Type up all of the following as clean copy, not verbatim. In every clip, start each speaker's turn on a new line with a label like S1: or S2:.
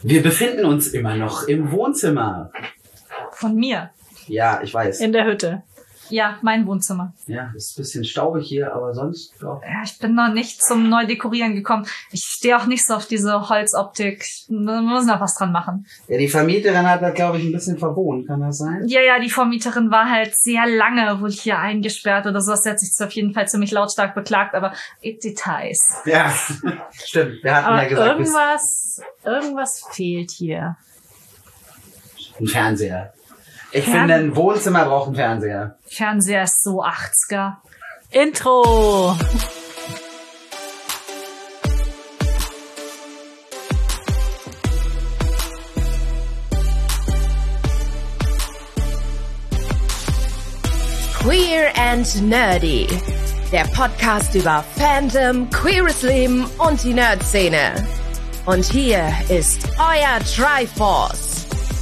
S1: Wir befinden uns immer noch im Wohnzimmer.
S2: Von mir.
S1: Ja, ich weiß.
S2: In der Hütte. Ja, mein Wohnzimmer.
S1: Ja, ist ein bisschen staubig hier, aber sonst... Ja.
S2: Ja, ich bin noch nicht zum Neudekorieren gekommen. Ich stehe auch nicht so auf diese Holzoptik. Wir müssen noch was dran machen.
S1: Ja, die Vermieterin hat das, glaube ich, ein bisschen verwohnt. Kann das sein?
S2: Ja, die Vermieterin war halt sehr lange wohl hier eingesperrt oder so. Sie hat sich auf jeden Fall ziemlich lautstark beklagt, aber Details.
S1: Ja, stimmt. Wir hatten
S2: aber
S1: ja gesagt...
S2: irgendwas fehlt hier.
S1: Ein Fernseher. Ich finde, ein Wohnzimmer braucht einen Fernseher.
S2: Fernseher ist so 80er. Intro!
S3: Queer and Nerdy. Der Podcast über Fandom, queeres Leben und die Nerd-Szene. Und hier ist euer Triforce.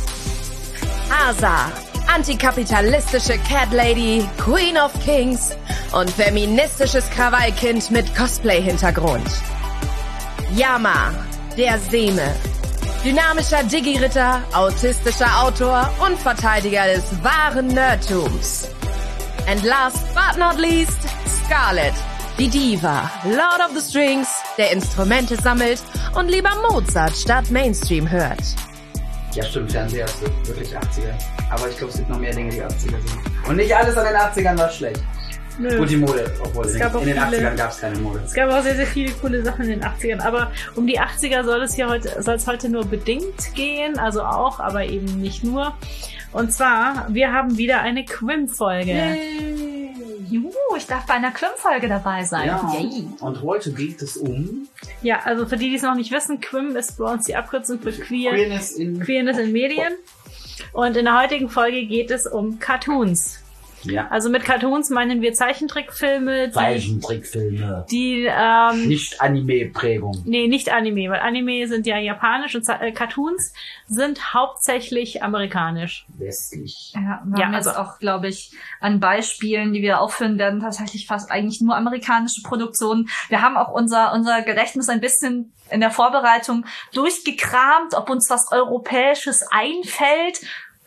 S3: Asa, antikapitalistische Cat Lady, Queen of Kings und feministisches Krawallkind mit Cosplay-Hintergrund. Yama, der Seme, dynamischer Digi-Ritter, autistischer Autor und Verteidiger des wahren Nerdtums. And last but not least, Scarlett, die Diva, Lord of the Strings, der Instrumente sammelt und lieber Mozart statt Mainstream hört.
S1: Ja, stimmt, Fernseher ist wirklich 80er. Aber ich glaube, es gibt noch mehr Dinge, die 80er sind. Und nicht alles an den 80ern war schlecht.
S2: Nö.
S1: Gut, die Mode, obwohl in den 80ern gab es keine Mode.
S2: Es gab auch sehr, sehr viele coole Sachen in den 80ern. Aber um die 80er soll es heute nur bedingt gehen. Also auch, aber eben nicht nur. Und zwar, wir haben wieder eine Quim-Folge.
S1: Yay.
S2: Juhu, ich darf bei einer Quim-Folge dabei sein.
S1: Ja.
S2: Yay.
S1: Und heute geht es um...
S2: Ja, also für die es noch nicht wissen, Quim ist bei uns die Abkürzung für Queerness in Medien. Und in der heutigen Folge geht es um Cartoons.
S1: Ja.
S2: Also mit Cartoons meinen wir Zeichentrickfilme. Die
S1: nicht Anime-Prägung.
S2: Nee, nicht Anime, weil Anime sind ja japanisch und Cartoons sind hauptsächlich amerikanisch.
S1: Westlich.
S4: Ja, wir haben jetzt auch, glaube ich, an Beispielen, die wir aufführen werden, tatsächlich fast eigentlich nur amerikanische Produktionen. Wir haben auch unser Gedächtnis ein bisschen in der Vorbereitung durchgekramt, ob uns was Europäisches einfällt.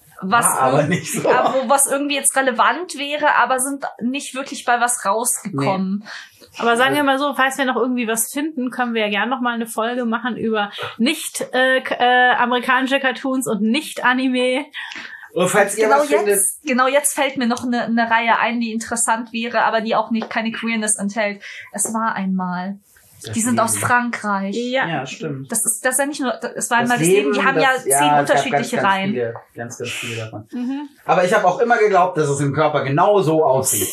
S4: Was irgendwie jetzt relevant wäre, aber sind nicht wirklich bei was rausgekommen.
S2: Nee. Aber sagen wir mal so, falls wir noch irgendwie was finden, können wir ja gerne noch mal eine Folge machen über nicht amerikanische Cartoons und nicht Anime.
S1: Und falls ihr
S4: genau jetzt fällt mir noch eine Reihe ein, die interessant wäre, aber die auch keine Queerness enthält. Es war einmal. Die sind aus Frankreich.
S1: Ja, stimmt.
S4: Das ist ja nicht nur, es war einmal das Leben, die haben ja 10 unterschiedliche Reihen.
S1: Ganz viele davon. Mhm. Aber ich habe auch immer geglaubt, dass es im Körper genau so aussieht.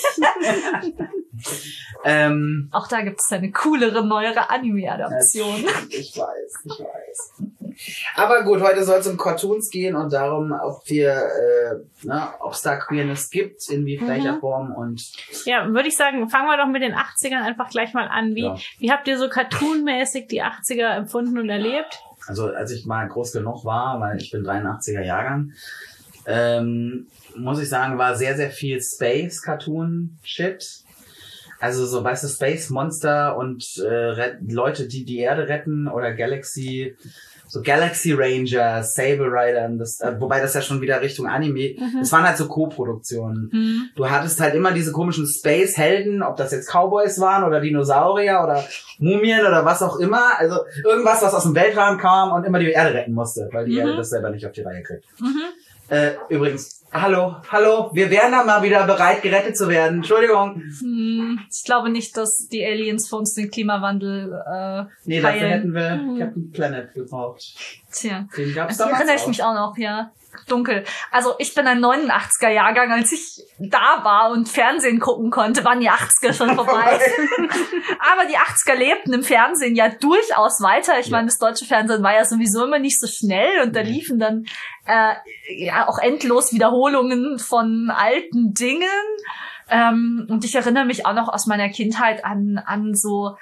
S4: Auch da gibt es eine coolere, neuere Anime-Adaption.
S1: Ich weiß. Aber gut, heute soll es um Cartoons gehen und darum, ob es da Queerness gibt, in welcher Form und...
S2: Ja, würde ich sagen, fangen wir doch mit den 80ern einfach gleich mal an. Wie habt ihr so cartoonmäßig die 80er empfunden und erlebt?
S1: Also, als ich mal groß genug war, weil ich bin 83er Jahrgang, muss ich sagen, war sehr, sehr viel Space-Cartoon-Shit. Also so, weißt du, Space Monster und Leute, die die Erde retten oder Galaxy Ranger, Saber Rider, wobei das ja schon wieder Richtung Anime, das waren halt so Co-Produktionen. Du hattest halt immer diese komischen Space-Helden, ob das jetzt Cowboys waren oder Dinosaurier oder Mumien oder was auch immer, also irgendwas, was aus dem Weltraum kam und immer die Erde retten musste, weil die Erde das selber nicht auf die Reihe kriegt. Übrigens, hallo, wir wären da mal wieder bereit, gerettet zu werden. Entschuldigung.
S4: Ich glaube nicht, dass die Aliens für uns den Klimawandel
S1: dafür hätten wir Captain Planet gebraucht.
S4: Tja,
S1: den gab's
S4: da erinnere ich mich auch noch, ja. Dunkel. Also ich bin ein 89er Jahrgang, als ich da war und Fernsehen gucken konnte, waren die 80er schon vorbei. Aber die 80er lebten im Fernsehen ja durchaus weiter. Ich meine, das deutsche Fernsehen war ja sowieso immer nicht so schnell und da liefen dann auch endlos Wiederholungen von alten Dingen. Und ich erinnere mich auch noch aus meiner Kindheit an so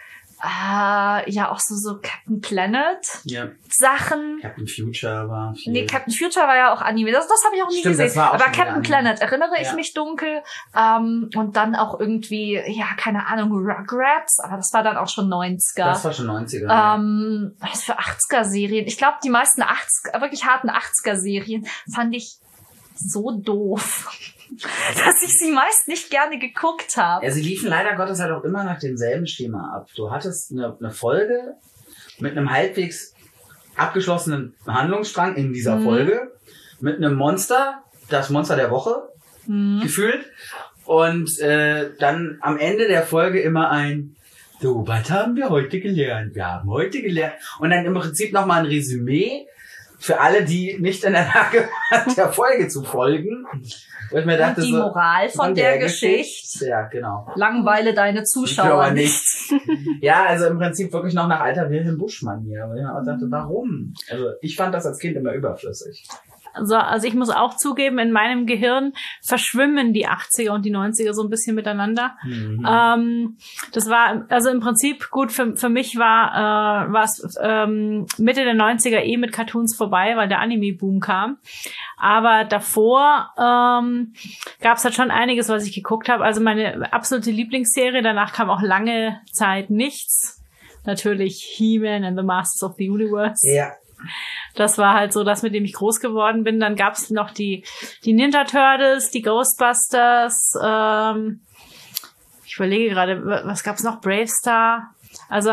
S4: Ja, auch so Captain Planet Sachen.
S1: Captain Future war viel.
S4: Nee, Captain Future war ja auch Anime. Das habe ich auch nie gesehen.
S1: Das war auch
S4: aber
S1: schon
S4: Captain Planet erinnere ich mich dunkel. Und dann auch irgendwie, keine Ahnung, Rugrats, aber das war dann auch schon 90er.
S1: Das war schon 90er.
S4: Was für 80er-Serien? Ich glaube, die meisten wirklich harten 80er-Serien fand ich so doof, dass ich sie meist nicht gerne geguckt habe.
S1: Ja, sie liefen leider Gottes halt auch immer nach demselben Schema ab. Du hattest eine Folge mit einem halbwegs abgeschlossenen Handlungsstrang in dieser Folge, mit einem Monster, das Monster der Woche, gefühlt. Und dann am Ende der Folge immer ein so, was haben wir heute gelernt? Wir haben heute gelernt. Und dann im Prinzip nochmal ein Resümee für alle, die nicht in der Lage waren, der Folge zu folgen. Wo ich mir dachte,
S4: und die Moral von der Geschichte.
S1: Ja, genau.
S4: Langweile deine Zuschauer nicht.
S1: Ja, also im Prinzip wirklich noch nach alter Wilhelm Busch-Manier. Weil ich mir auch dachte, warum? Also ich fand das als Kind immer überflüssig.
S2: Also ich muss auch zugeben, in meinem Gehirn verschwimmen die 80er und die 90er so ein bisschen miteinander. Das war, also im Prinzip gut, für mich war es Mitte der 90er mit Cartoons vorbei, weil der Anime-Boom kam. Aber davor gab es halt schon einiges, was ich geguckt habe. Also meine absolute Lieblingsserie, danach kam auch lange Zeit nichts. Natürlich He-Man and the Masters of the Universe.
S1: Ja.
S2: Das war halt so das, mit dem ich groß geworden bin. Dann gab's noch die Ninja Turtles, die Ghostbusters. Ich überlege gerade, was gab's noch? Bravestar. Also,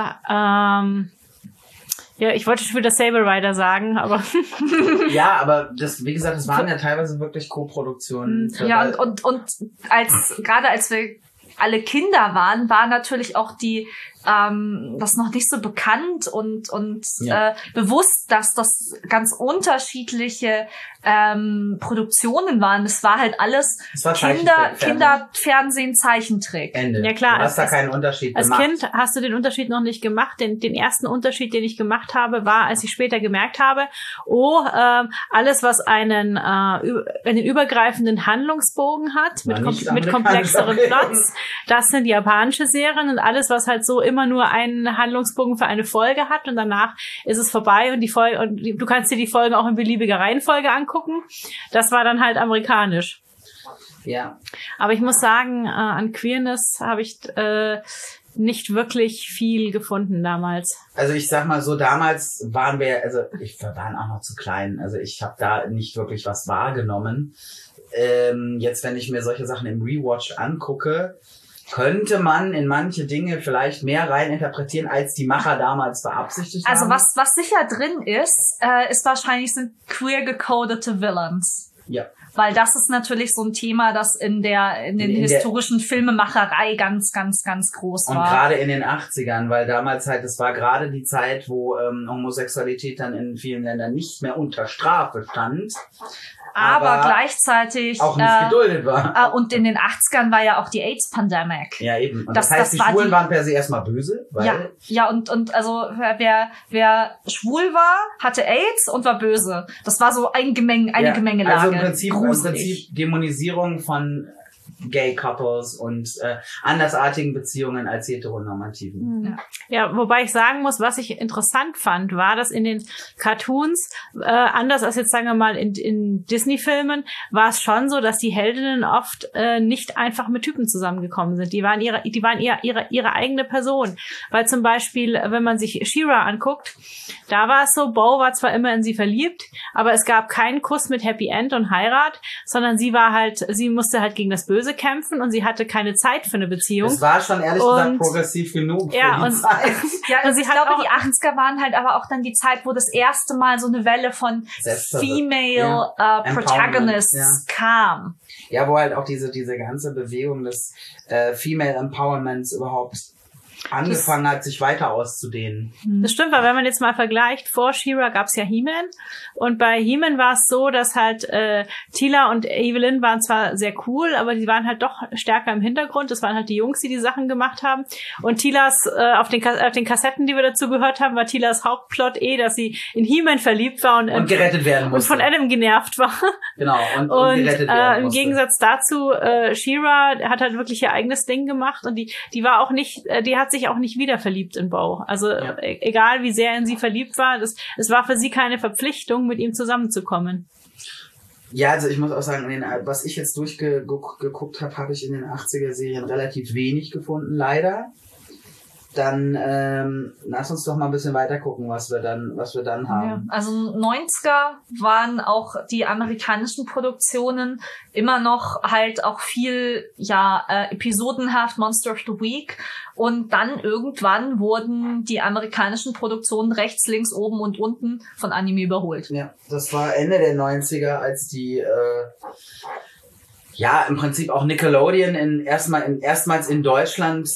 S2: ich wollte schon wieder Saber Rider sagen, aber...
S1: Ja, aber das, wie gesagt, das waren ja teilweise wirklich Co-Produktionen.
S4: Ja, und gerade als wir alle Kinder waren, war natürlich auch das noch nicht so bekannt und bewusst, dass das ganz unterschiedliche Produktionen waren. Es war halt alles Kinderfernsehen, Zeichentrick.
S1: Ende.
S2: Ja klar.
S1: Du hast da keinen Unterschied gemacht.
S2: Als Kind hast du den Unterschied noch nicht gemacht. Den ersten Unterschied, den ich gemacht habe, war, als ich später gemerkt habe, alles, was einen übergreifenden Handlungsbogen hat, mit komplexeren Plots, das sind japanische Serien, und alles, was halt so immer nur einen Handlungsbogen für eine Folge hat und danach ist es vorbei und du kannst dir die Folgen auch in beliebiger Reihenfolge angucken. Das war dann halt amerikanisch.
S1: Ja.
S2: Aber ich muss sagen, an Queerness habe ich nicht wirklich viel gefunden damals.
S1: Also ich sag mal so, damals waren wir waren auch noch zu klein. Also ich habe da nicht wirklich was wahrgenommen. Jetzt, wenn ich mir solche Sachen im Rewatch angucke, könnte man in manche Dinge vielleicht mehr reininterpretieren, als die Macher damals beabsichtigt haben.
S4: Also was sicher drin ist wahrscheinlich sind queer gecodete Villains.
S1: Ja.
S4: Weil das ist natürlich so ein Thema, das in den historischen Filmemacherei ganz, ganz, ganz groß war.
S1: Und gerade in den 80ern, weil damals halt, es war gerade die Zeit, wo Homosexualität dann in vielen Ländern nicht mehr unter Strafe stand.
S4: Aber gleichzeitig
S1: auch nicht geduldet war.
S4: Und in den 80ern war ja auch die AIDS-Pandemic.
S1: Ja, eben. Und das heißt, die Schwulen waren per se erstmal böse. Weil
S4: und also wer schwul war, hatte AIDS und war böse. Das war so eine Gemengelage.
S1: Also im Prinzip Dämonisierung von Gay Couples und andersartigen Beziehungen als heteronormativen.
S2: Ja, wobei ich sagen muss, was ich interessant fand, war, dass in den Cartoons, anders als jetzt sagen wir mal in Disney-Filmen, war es schon so, dass die Heldinnen oft nicht einfach mit Typen zusammengekommen sind. Die waren ihre eigene Person. Weil zum Beispiel, wenn man sich She-Ra anguckt, da war es so, Bo war zwar immer in sie verliebt, aber es gab keinen Kuss mit Happy End und Heirat, sondern sie musste halt gegen das Böse kämpfen und sie hatte keine Zeit für eine Beziehung.
S1: Es war schon ehrlich gesagt progressiv genug für die Zeit.
S4: Ja, ich glaube, die 80er waren halt aber auch dann die Zeit, wo das erste Mal so eine Welle von Female Protagonists kam.
S1: Ja, wo halt auch diese ganze Bewegung des Female Empowerments überhaupt angefangen hat, sich weiter auszudehnen.
S2: Das stimmt, weil wenn man jetzt mal vergleicht, vor She-Ra gab's ja He-Man und bei He-Man war es so, dass halt Teela und Evelyn waren zwar sehr cool, aber die waren halt doch stärker im Hintergrund. Das waren halt die Jungs, die Sachen gemacht haben. Und Teelas, auf den Kassetten, die wir dazu gehört haben, war Teelas Hauptplot dass sie in He-Man verliebt war und
S1: gerettet werden musste.
S2: Und von Adam genervt war.
S1: Genau, und gerettet werden musste.
S2: Im Gegensatz dazu, She-Ra hat halt wirklich ihr eigenes Ding gemacht und die war auch nicht, die hat hat sich auch nicht wieder verliebt in Bo. Also egal wie sehr in sie verliebt war, es war für sie keine Verpflichtung, mit ihm zusammenzukommen.
S1: Ja, also ich muss auch sagen, was ich jetzt durchgeguckt habe, habe ich in den 80er-Serien relativ wenig gefunden, leider. Dann lass uns doch mal ein bisschen weiter gucken, was wir dann haben.
S4: Ja, also 90er waren auch die amerikanischen Produktionen immer noch halt auch viel episodenhaft, Monster of the Week, und dann irgendwann wurden die amerikanischen Produktionen rechts, links, oben und unten von Anime überholt.
S1: Ja, das war Ende der 90er, als die im Prinzip auch Nickelodeon erstmals in Deutschland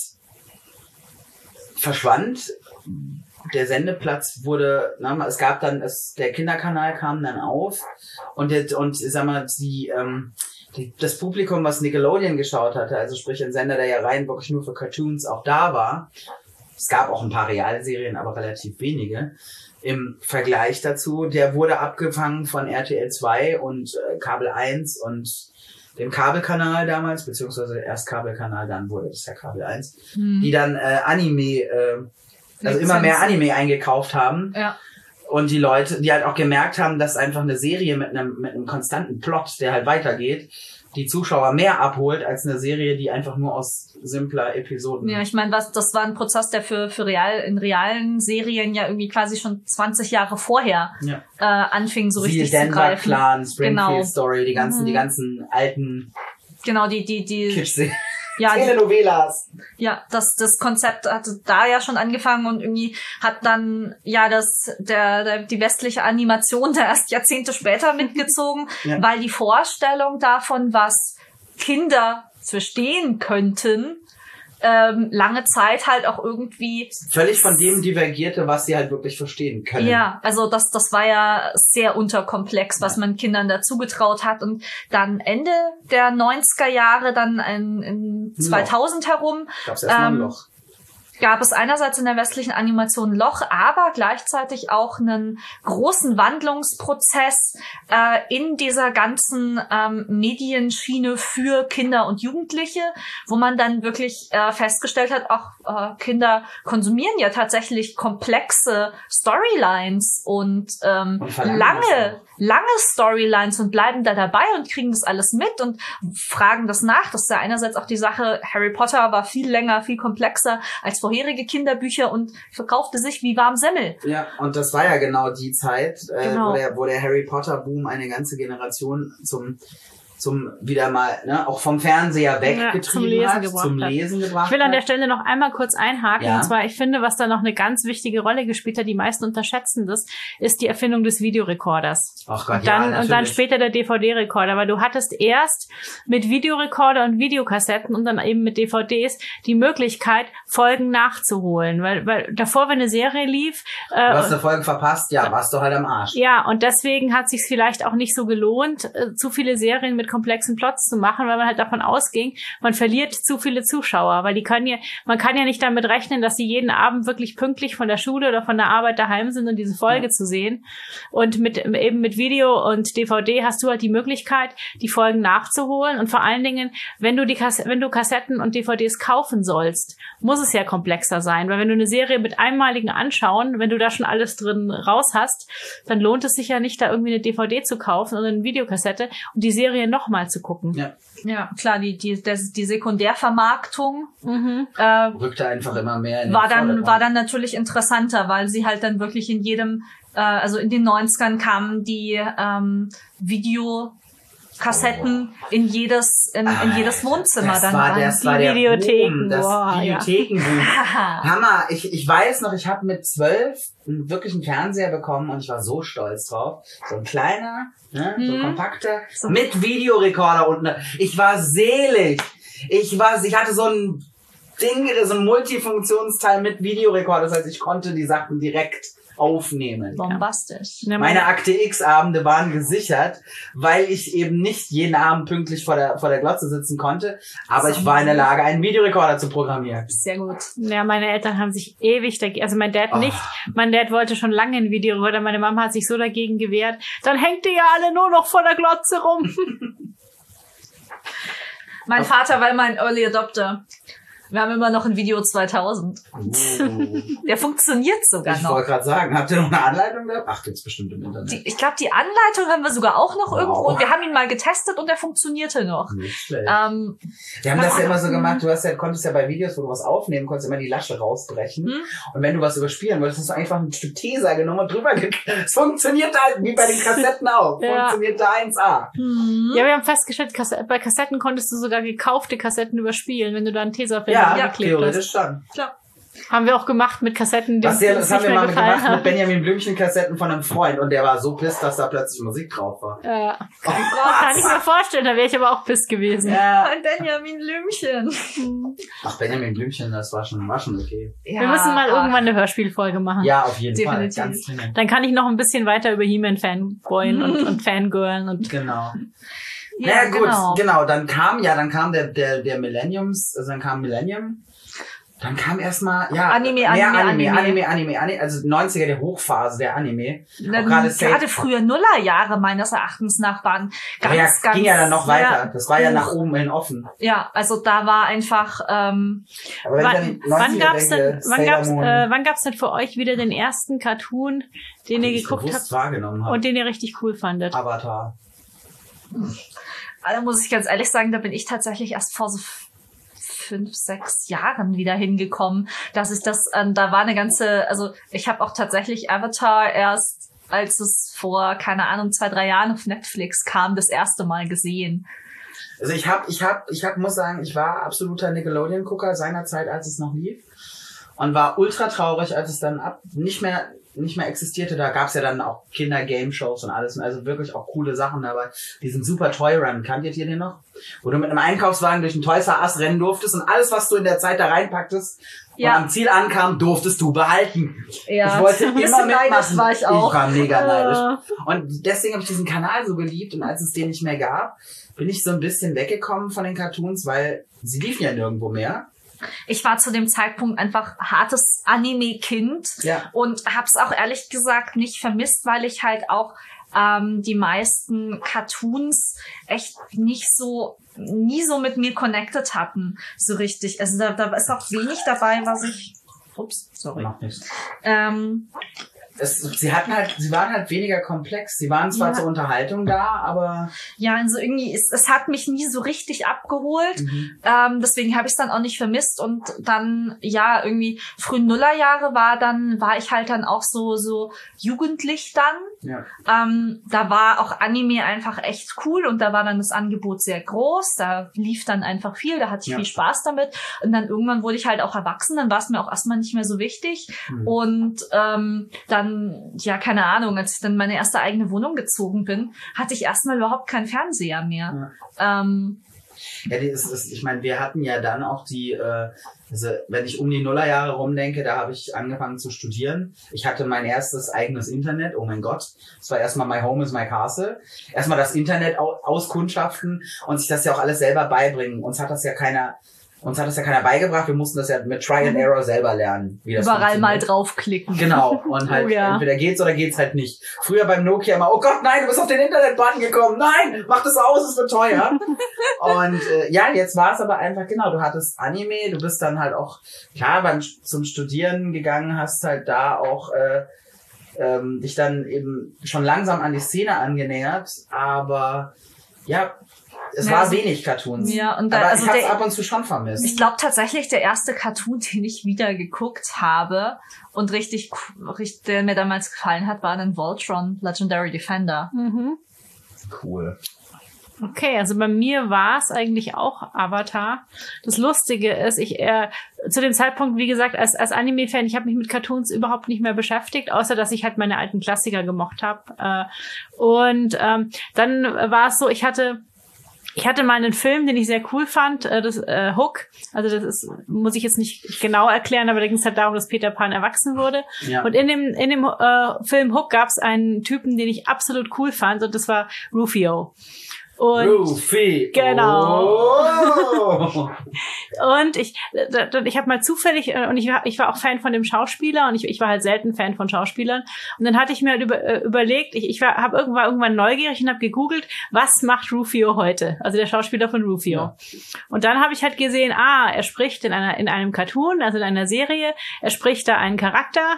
S1: verschwand. Der Sendeplatz wurde, es gab dann, der Kinderkanal kam dann auf und ich sag mal, das Publikum, was Nickelodeon geschaut hatte, also sprich ein Sender, der ja rein wirklich nur für Cartoons auch da war, es gab auch ein paar Realserien, aber relativ wenige, im Vergleich dazu, der wurde abgefangen von RTL 2 und Kabel 1 und dem Kabelkanal damals, beziehungsweise erst Kabelkanal, dann wurde das ja Kabel 1, die dann Anime, also immer mehr Anime eingekauft haben.
S4: Ja.
S1: Und die Leute, die halt auch gemerkt haben, dass einfach eine Serie mit einem konstanten Plot, der halt weitergeht, die Zuschauer mehr abholt als eine Serie, die einfach nur aus simpler Episoden.
S4: Ja, ich meine, das war ein Prozess, der in realen Serien ja irgendwie quasi schon 20 Jahre vorher anfing, so richtig zu greifen.
S1: Denver Clan, Springfield Story, die ganzen alten
S4: Kitsch-Serien.
S1: Telenovelas.
S4: Ja, das Konzept hatte da ja schon angefangen und irgendwie hat dann die westliche Animation da erst Jahrzehnte später mitgezogen, weil die Vorstellung davon, was Kinder verstehen könnten, lange Zeit halt auch irgendwie
S1: völlig von dem divergierte, was sie halt wirklich verstehen können.
S4: Ja, also das war ja sehr unterkomplex, was man Kindern dazu getraut hat, und dann Ende der 90er Jahre, dann in 2000 herum,
S1: gab's erstmal ein Loch.
S4: Gab es einerseits in der westlichen Animation ein Loch, aber gleichzeitig auch einen großen Wandlungsprozess in dieser ganzen Medienschiene für Kinder und Jugendliche, wo man dann wirklich festgestellt hat, auch Kinder konsumieren ja tatsächlich komplexe Storylines und lange Storylines und bleiben da dabei und kriegen das alles mit und fragen das nach. Das ist ja einerseits auch die Sache, Harry Potter war viel länger, viel komplexer als vorherige Kinderbücher und verkaufte sich wie warm Semmel.
S1: Ja, und das war ja genau die Zeit, wo der Harry Potter Boom eine ganze Generation zum wieder mal, auch vom Fernseher weggetrieben zum Lesen gebracht.
S2: Ich will an der Stelle noch einmal kurz einhaken. Und zwar, ich finde, was da noch eine ganz wichtige Rolle gespielt hat, die meisten unterschätzen das, ist die Erfindung des Videorekorders.
S1: Ach Gott,
S2: und dann später der DVD-Rekorder, weil du hattest erst mit Videorekorder und Videokassetten und dann eben mit DVDs die Möglichkeit, Folgen nachzuholen. Weil davor, wenn eine Serie lief...
S1: du hast eine Folge verpasst, warst du halt am Arsch.
S2: Ja, und deswegen hat es sich vielleicht auch nicht so gelohnt, zu viele Serien mit komplexen Plots zu machen, weil man halt davon ausging, man verliert zu viele Zuschauer, weil man kann ja nicht damit rechnen, dass sie jeden Abend wirklich pünktlich von der Schule oder von der Arbeit daheim sind, um diese Folge zu sehen. Und mit Video und DVD hast du halt die Möglichkeit, die Folgen nachzuholen, und vor allen Dingen, wenn du Kassetten und DVDs kaufen sollst, muss es ja komplexer sein, weil wenn du eine Serie mit einmaligen Anschauen, wenn du da schon alles drin raus hast, dann lohnt es sich ja nicht, da irgendwie eine DVD zu kaufen oder eine Videokassette und die Serie nochmal zu gucken.
S4: Ja, klar, die Sekundärvermarktung
S1: rückte einfach immer mehr in
S4: war dann natürlich interessanter, weil sie halt dann wirklich in jedem, also in den 90ern kamen die Videokassetten in jedes Wohnzimmer.
S1: Das war der
S2: Videotheken.
S1: Videothekenboom. Hammer. Ich weiß noch, ich habe mit 12 wirklich einen Fernseher bekommen und ich war so stolz drauf. So ein kleiner, so kompakter, mit Videorekorder unten. Ich war selig. Ich hatte so ein Ding, so ein Multifunktionsteil mit Videorekorder. Das heißt, ich konnte die Sachen direkt aufnehmen.
S4: Bombastisch.
S2: Ja.
S1: Meine Akte X-Abende waren gesichert, weil ich eben nicht jeden Abend pünktlich vor der Glotze sitzen konnte, aber ich war in der Lage, einen Videorekorder zu programmieren.
S4: Sehr gut.
S2: Ja, meine Eltern haben sich ewig dagegen, also mein Dad nicht. Mein Dad wollte schon lange einen Videorekorder, meine Mama hat sich so dagegen gewehrt. Dann hängt ihr ja alle nur noch vor der Glotze rum.
S4: Mein Vater war immer ein Early Adopter. Wir haben immer noch ein Video 2000. Der funktioniert sogar
S1: Ich
S4: noch.
S1: wollte gerade sagen, habt ihr noch eine Anleitung da? Ach, gibt's bestimmt im Internet.
S4: Ich glaube, die Anleitung haben wir sogar auch noch irgendwo.
S1: Wow.
S4: Und wir haben ihn mal getestet und der funktionierte noch.
S1: Nicht schlecht.
S4: Wir
S1: Wir haben das ja immer so gemacht, konntest ja bei Videos, wo du was aufnehmen konntest, immer die Lasche rausbrechen. Und wenn du was überspielen wolltest, hast du einfach ein Stück Tesa genommen und drüber Es funktioniert halt, wie bei den Kassetten auch.
S2: Ja.
S1: Funktioniert da 1A.
S2: Ja, wir haben festgestellt, bei Kassetten konntest du sogar gekaufte Kassetten überspielen, wenn du da einen Tesafilm
S1: Ja,
S2: geklebt
S1: theoretisch
S2: hast.
S1: schon.
S4: Klar.
S2: Haben wir auch gemacht mit Kassetten, die uns
S1: Das haben
S2: nicht
S1: wir
S2: mehr
S1: mal
S2: gefallen
S1: gemacht mit
S2: haben.
S1: Benjamin Blümchen-Kassetten von einem Freund und der war so pisst, dass da plötzlich Musik drauf war.
S2: Ja. Kann ich mir vorstellen, da wäre ich aber auch pisst gewesen.
S1: Ja.
S4: Ein Benjamin Blümchen.
S1: Ach, Benjamin Blümchen, das war schon okay.
S4: Ja,
S2: Wir müssen mal irgendwann eine Hörspielfolge machen.
S1: Ja, auf jeden
S4: Definitiv.
S1: Fall. Ganz dringend.
S2: Dann kann ich noch ein bisschen weiter über He-Man fanboyen und Fangirlen und
S1: Genau.
S4: Ja,
S1: naja, gut, genau. Dann kam der Millenniums, also dann kam Millennium. Dann kam erstmal,
S4: Anime.
S1: Also 90er, die Hochphase der Anime. Auch
S4: Gerade früher Nullerjahre meines Erachtens nach waren ganz, ganz...
S1: ging ja dann noch weiter.
S4: Ja,
S1: Das war ja nach oben hin offen.
S4: Ja, also da war einfach...
S1: Aber wenn ich an die 90er
S2: wann gab's denn für euch wieder den ersten Cartoon, den ihr geguckt habt
S1: wahrgenommen habe.
S2: und den ihr richtig cool fandet?
S1: Avatar.
S4: Da muss ich ganz ehrlich sagen, da bin ich tatsächlich erst vor so 5, 6 Jahren wieder hingekommen, dass ich das, da war eine ganze, also ich habe auch tatsächlich Avatar erst, als es vor, keine Ahnung, 2, 3 Jahren auf Netflix kam, das erste Mal gesehen.
S1: Also muss sagen, ich war absoluter Nickelodeon-Gucker seinerzeit, als es noch lief. Und war ultra traurig, als es dann nicht mehr existierte. Da gab's ja dann auch Kinder-Game-Shows und alles. Also wirklich auch coole Sachen dabei. Diesen Super Toy Run, kanntet ihr den noch? Wo du mit einem Einkaufswagen durch den Toys R Us rennen durftest und alles, was du in der Zeit da reinpacktest und am Ziel ankam, durftest du behalten.
S4: Ja.
S1: Ich wollte immer mitmachen.
S4: War ich auch.
S1: Ich war mega neidisch. Und deswegen habe ich diesen Kanal so geliebt. Und als es den nicht mehr gab, bin ich so ein bisschen weggekommen von den Cartoons, weil sie liefen ja nirgendwo mehr.
S4: Ich war zu dem Zeitpunkt einfach hartes Anime-Kind und hab's auch ehrlich gesagt nicht vermisst, weil ich halt auch die meisten Cartoons echt nie so mit mir connected hatten, so richtig. Also da ist auch wenig dabei, was ich... Ups, sorry.
S1: Macht nichts. Sie waren halt weniger komplex. Sie waren zwar zur Unterhaltung da, aber... Ja,
S4: also irgendwie, es hat mich nie so richtig abgeholt. Deswegen habe ich es dann auch nicht vermisst. Und dann, irgendwie frühen Nullerjahre war ich halt dann auch so jugendlich dann.
S1: Ja.
S4: Da war auch Anime einfach echt cool und da war dann das Angebot sehr groß. Da lief dann einfach viel, da hatte ich viel Spaß damit. Und dann irgendwann wurde ich halt auch erwachsen, dann war es mir auch erstmal nicht mehr so wichtig. Und dann, keine Ahnung, als ich dann meine erste eigene Wohnung gezogen bin, hatte ich erstmal überhaupt keinen Fernseher mehr.
S1: Ich meine, wir hatten ja dann auch also wenn ich um die Nullerjahre rumdenke, da habe ich angefangen zu studieren. Ich hatte mein erstes eigenes Internet, oh mein Gott. Das war erstmal My Home is My Castle. Erstmal das Internet auskundschaften und sich das ja auch alles selber beibringen. Uns hat das ja keiner beigebracht. Wir mussten das ja mit Try and Error selber lernen. Wie das
S4: überall mal draufklicken.
S1: Genau. Und halt entweder geht's oder geht's halt nicht. Früher beim Nokia immer, oh Gott, nein, du bist auf den Internet-Button gekommen. Nein, mach das aus, es wird teuer. Und jetzt war es aber einfach, genau, du hattest Anime, du bist dann halt auch, klar, zum Studieren gegangen, hast halt da auch dich dann eben schon langsam an die Szene angenähert, aber es war wenig Cartoons. Ja, und aber ich hab's ab und zu schon vermisst.
S4: Ich glaube tatsächlich, der erste Cartoon, den ich wieder geguckt habe und richtig, der mir damals gefallen hat, war dann Voltron, Legendary Defender.
S1: Cool.
S2: Okay, also bei mir war es eigentlich auch Avatar. Das Lustige ist, zu dem Zeitpunkt, wie gesagt, als Anime-Fan, ich habe mich mit Cartoons überhaupt nicht mehr beschäftigt, außer dass ich halt meine alten Klassiker gemocht habe. Dann war es so, ich hatte mal einen Film, den ich sehr cool fand, das Hook. Also das muss ich jetzt nicht genau erklären, aber da ging es halt darum, dass Peter Pan erwachsen wurde. Ja. Und in dem Film Hook gab es einen Typen, den ich absolut cool fand, und das war Rufio. Und
S1: Rufy.
S2: Genau. Und ich habe mal zufällig, und ich war auch Fan von dem Schauspieler, und ich war halt selten Fan von Schauspielern. Und dann hatte ich mir halt überlegt, ich war irgendwann neugierig und habe gegoogelt, was macht Rufio heute? Also der Schauspieler von Rufio. Ja. Und dann habe ich halt gesehen, er spricht in einem Cartoon, also in einer Serie, er spricht da einen Charakter,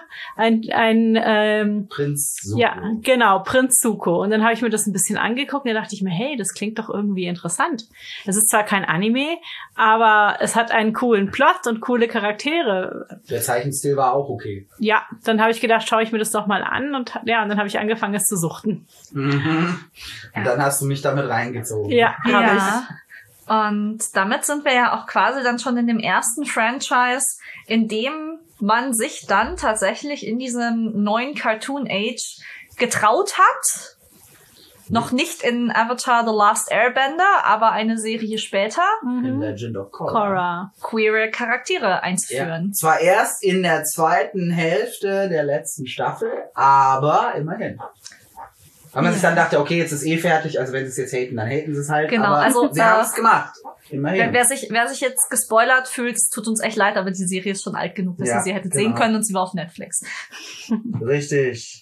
S2: ein
S1: Prinz Zuko.
S2: Ja, genau, Prinz Zuko. Und dann habe ich mir das ein bisschen angeguckt und da dachte ich mir, hey, das klingt doch irgendwie interessant. Es ist zwar kein Anime, aber es hat einen coolen Plot und coole Charaktere.
S1: Der Zeichenstil war auch okay.
S2: Ja, dann habe ich gedacht, schaue ich mir das doch mal an, und dann habe ich angefangen, es zu suchten.
S1: Mhm. Und dann hast du mich damit reingezogen.
S2: Ja, habe ich.
S4: Und damit sind wir ja auch quasi dann schon in dem ersten Franchise, in dem man sich dann tatsächlich in diesem neuen Cartoon Age getraut hat. Noch nicht in Avatar The Last Airbender, aber eine Serie später.
S1: In Legend of Korra.
S4: Queere Charaktere einzuführen.
S1: Ja. Zwar erst in der zweiten Hälfte der letzten Staffel, aber immerhin. Weil man sich dann dachte, okay, jetzt ist fertig, also wenn sie es jetzt haten, dann haten sie es halt.
S4: Genau,
S1: aber
S4: also
S1: sie haben es gemacht. Immerhin.
S4: Wer sich jetzt gespoilert fühlt, es tut uns echt leid, aber die Serie ist schon alt genug, dass ihr sie hättet sehen können, und sie war auf Netflix.
S1: Richtig.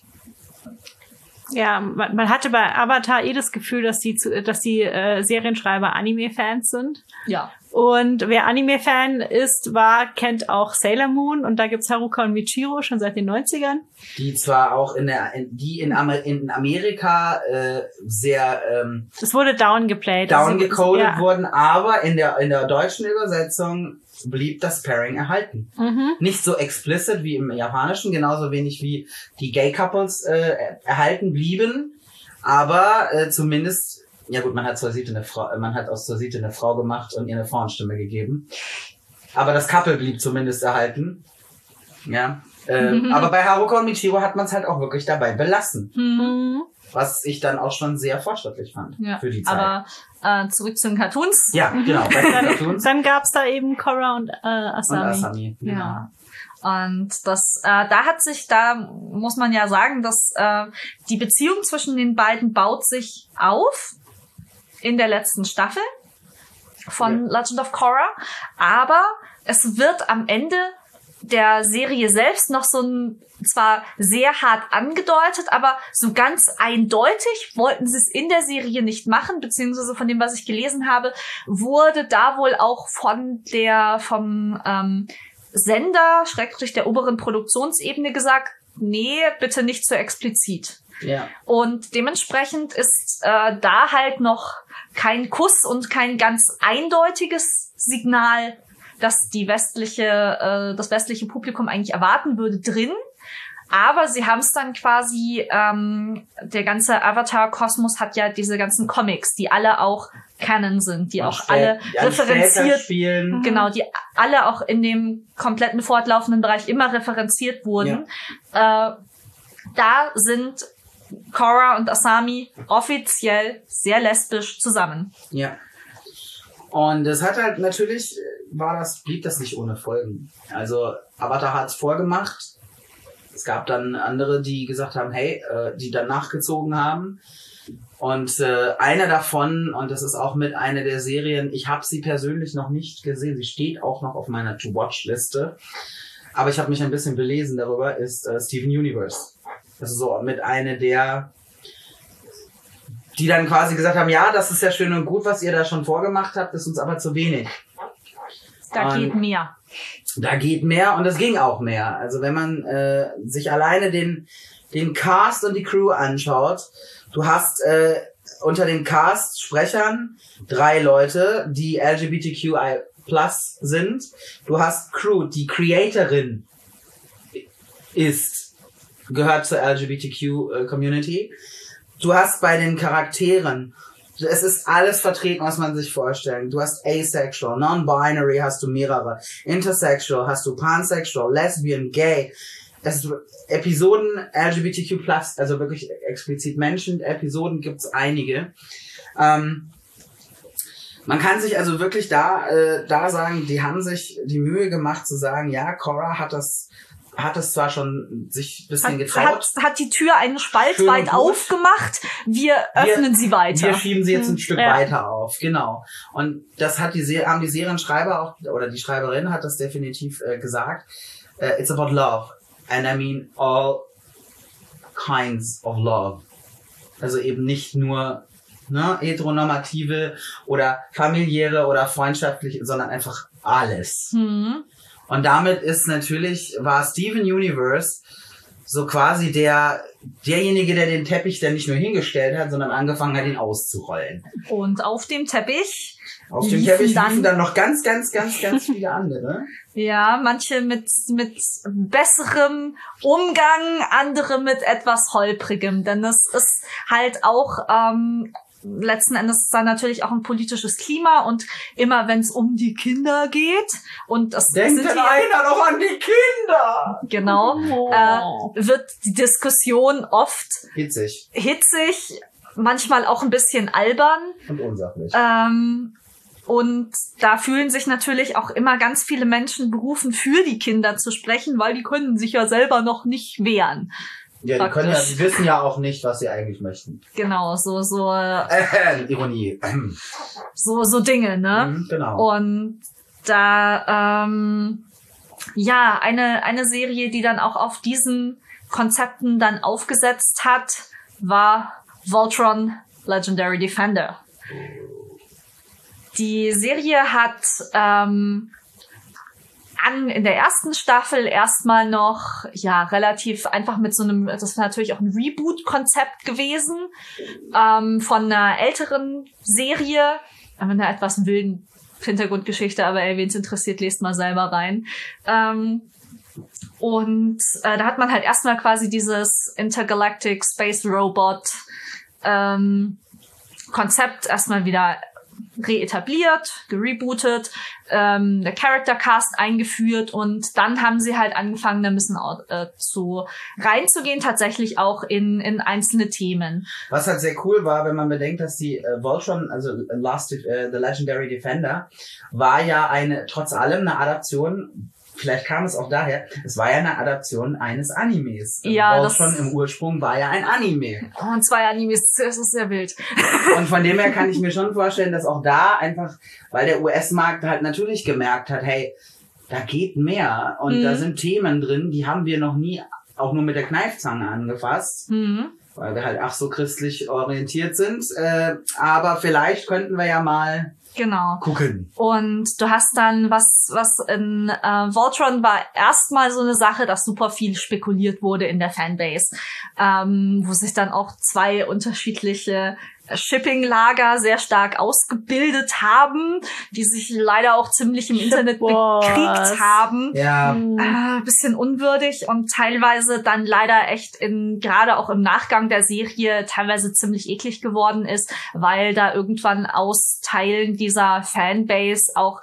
S2: Ja, man hatte bei Avatar das Gefühl, dass die Serienschreiber Anime-Fans sind.
S4: Ja.
S2: Und wer Anime-Fan kennt auch Sailor Moon, und da gibt's Haruka und Michiro schon seit den 90ern.
S1: Die zwar auch in Amerika sehr
S2: das wurde downgeplayed.
S1: Downgecodet wurden, aber in der deutschen Übersetzung blieb das Pairing erhalten.
S2: Mhm.
S1: Nicht so explicit wie im Japanischen, genauso wenig wie die Gay-Couples erhalten blieben, aber zumindest, ja gut, man hat aus Sosita eine Frau gemacht und ihr eine Frauenstimme gegeben. Aber das Couple blieb zumindest erhalten. Ja. Aber bei Haruka und Michiro hat man es halt auch wirklich dabei belassen.
S2: Mhm.
S1: Was ich dann auch schon sehr fortschrittlich fand für die Zeit.
S4: Aber zurück zu den Cartoons.
S1: Ja, genau. Bei den Cartoons.
S2: Dann gab's da eben Korra und Asami.
S1: Und Asami, genau.
S4: Ja. Und da muss man ja sagen, dass die Beziehung zwischen den beiden baut sich auf in der letzten Staffel von Legend of Korra, aber es wird am Ende der Serie selbst noch zwar sehr hart angedeutet, aber so ganz eindeutig wollten sie es in der Serie nicht machen, beziehungsweise von dem, was ich gelesen habe, wurde da wohl auch vom Sender, / der oberen Produktionsebene gesagt, nee, bitte nicht so explizit.
S1: Ja.
S4: Und dementsprechend ist da halt noch kein Kuss und kein ganz eindeutiges Signal, das das westliche Publikum eigentlich erwarten würde, drin. Aber sie haben es dann quasi, der ganze Avatar-Kosmos hat ja diese ganzen Comics, die alle auch Canon sind, die auch alle referenziert spielen. Genau, die alle auch in dem kompletten fortlaufenden Bereich immer referenziert wurden. Ja. Da sind Korra und Asami offiziell sehr lesbisch zusammen.
S1: Ja. Und es hat halt natürlich, blieb das nicht ohne Folgen. Also Avatar hat es vorgemacht. Es gab dann andere, die gesagt haben, hey, die dann nachgezogen haben. Und einer davon, und das ist auch mit einer der Serien, ich habe sie persönlich noch nicht gesehen, sie steht auch noch auf meiner To-Watch-Liste, aber ich habe mich ein bisschen belesen darüber, ist Steven Universe. Das ist so mit einer der, die dann quasi gesagt haben, ja, das ist ja schön und gut, was ihr da schon vorgemacht habt, ist uns aber zu wenig.
S4: Da geht mehr.
S1: Da geht mehr, und es ging auch mehr. Also wenn man sich alleine den Cast und die Crew anschaut, du hast unter den Cast-Sprechern 3 Leute, die LGBTQI+ sind. Du hast Crew, die Creatorin gehört zur LGBTQ-Community. Du hast bei den Charakteren, es ist alles vertreten, was man sich vorstellt. Du hast asexual, non-binary hast du mehrere, intersexual hast du pansexual, lesbian, gay. Episoden LGBTQ+, also wirklich explizit Menschen-Episoden gibt's einige. Man kann sich also wirklich da sagen, die haben sich die Mühe gemacht zu sagen, ja, Korra hat das hat es zwar schon sich ein bisschen getraut.
S4: Hat die Tür einen Spalt
S1: Schön
S4: weit
S1: und gut.
S4: aufgemacht. Wir öffnen sie weiter.
S1: Wir schieben sie jetzt ein Stück
S2: Ja.
S1: weiter auf, genau. Und das hat haben die Serienschreiber auch, oder die Schreiberin hat das definitiv gesagt. It's about love. And I mean all kinds of love. Also eben nicht nur heteronormative oder familiäre oder freundschaftliche, sondern einfach alles. Und damit war Steven Universe so quasi derjenige, der den Teppich dann nicht nur hingestellt hat, sondern angefangen hat, ihn auszurollen.
S4: Und auf dem Teppich
S1: liefen dann noch ganz, ganz, ganz, ganz viele andere.
S4: Ja, manche mit besserem Umgang, andere mit etwas holprigem. Denn es ist halt auch letzten Endes dann natürlich auch ein politisches Klima und immer wenn es um die Kinder geht und das
S1: Denkt denn einer noch an die Kinder?
S4: Genau, wird die Diskussion oft
S1: Hitzig
S4: manchmal auch ein bisschen albern.
S1: und unsachlich.
S4: Und da fühlen sich natürlich auch immer ganz viele Menschen berufen, für die Kinder zu sprechen, weil die können sich ja selber noch nicht wehren.
S1: Ja, die wissen ja auch nicht, was sie eigentlich möchten.
S4: Genau, so
S1: Ironie.
S4: so Dinge, ne?
S1: Genau.
S4: Und da eine Serie, die dann auch auf diesen Konzepten dann aufgesetzt hat, war Voltron Legendary Defender. Die Serie hat in der ersten Staffel erstmal noch relativ einfach mit so einem, das war natürlich auch ein Reboot-Konzept gewesen, von einer älteren Serie, mit einer etwas wilden Hintergrundgeschichte, aber wen es interessiert, lest mal selber rein. Und da hat man halt erstmal quasi dieses Intergalactic Space Robot Konzept erstmal wieder reetabliert, gerebootet, der Character Cast eingeführt und dann haben sie halt angefangen, da ein bisschen reinzugehen, tatsächlich auch in einzelne Themen.
S1: Was halt sehr cool war, wenn man bedenkt, dass die Voltron, also The Legendary Defender, war ja trotz allem eine Adaption. Vielleicht kam es auch daher, es war ja eine Adaption eines Animes.
S4: Ja,
S1: Voltron im Ursprung war ja ein Anime.
S4: Und 2 Animes, das ist sehr wild.
S1: Und von dem her kann ich mir schon vorstellen, dass auch da einfach, weil der US-Markt halt natürlich gemerkt hat, hey, da geht mehr und da sind Themen drin, die haben wir noch nie auch nur mit der Kneifzange angefasst. Weil wir halt so christlich orientiert sind. Aber vielleicht könnten wir ja mal gucken.
S4: Und du hast dann, was in Voltron war erstmal so eine Sache, dass super viel spekuliert wurde in der Fanbase, wo sich dann auch 2 unterschiedliche Shipping-Lager sehr stark ausgebildet haben, die sich leider auch ziemlich im Internet bekriegt haben.
S1: Ja.
S4: Bisschen unwürdig und teilweise dann leider echt gerade auch im Nachgang der Serie teilweise ziemlich eklig geworden ist, weil da irgendwann aus Teilen dieser Fanbase auch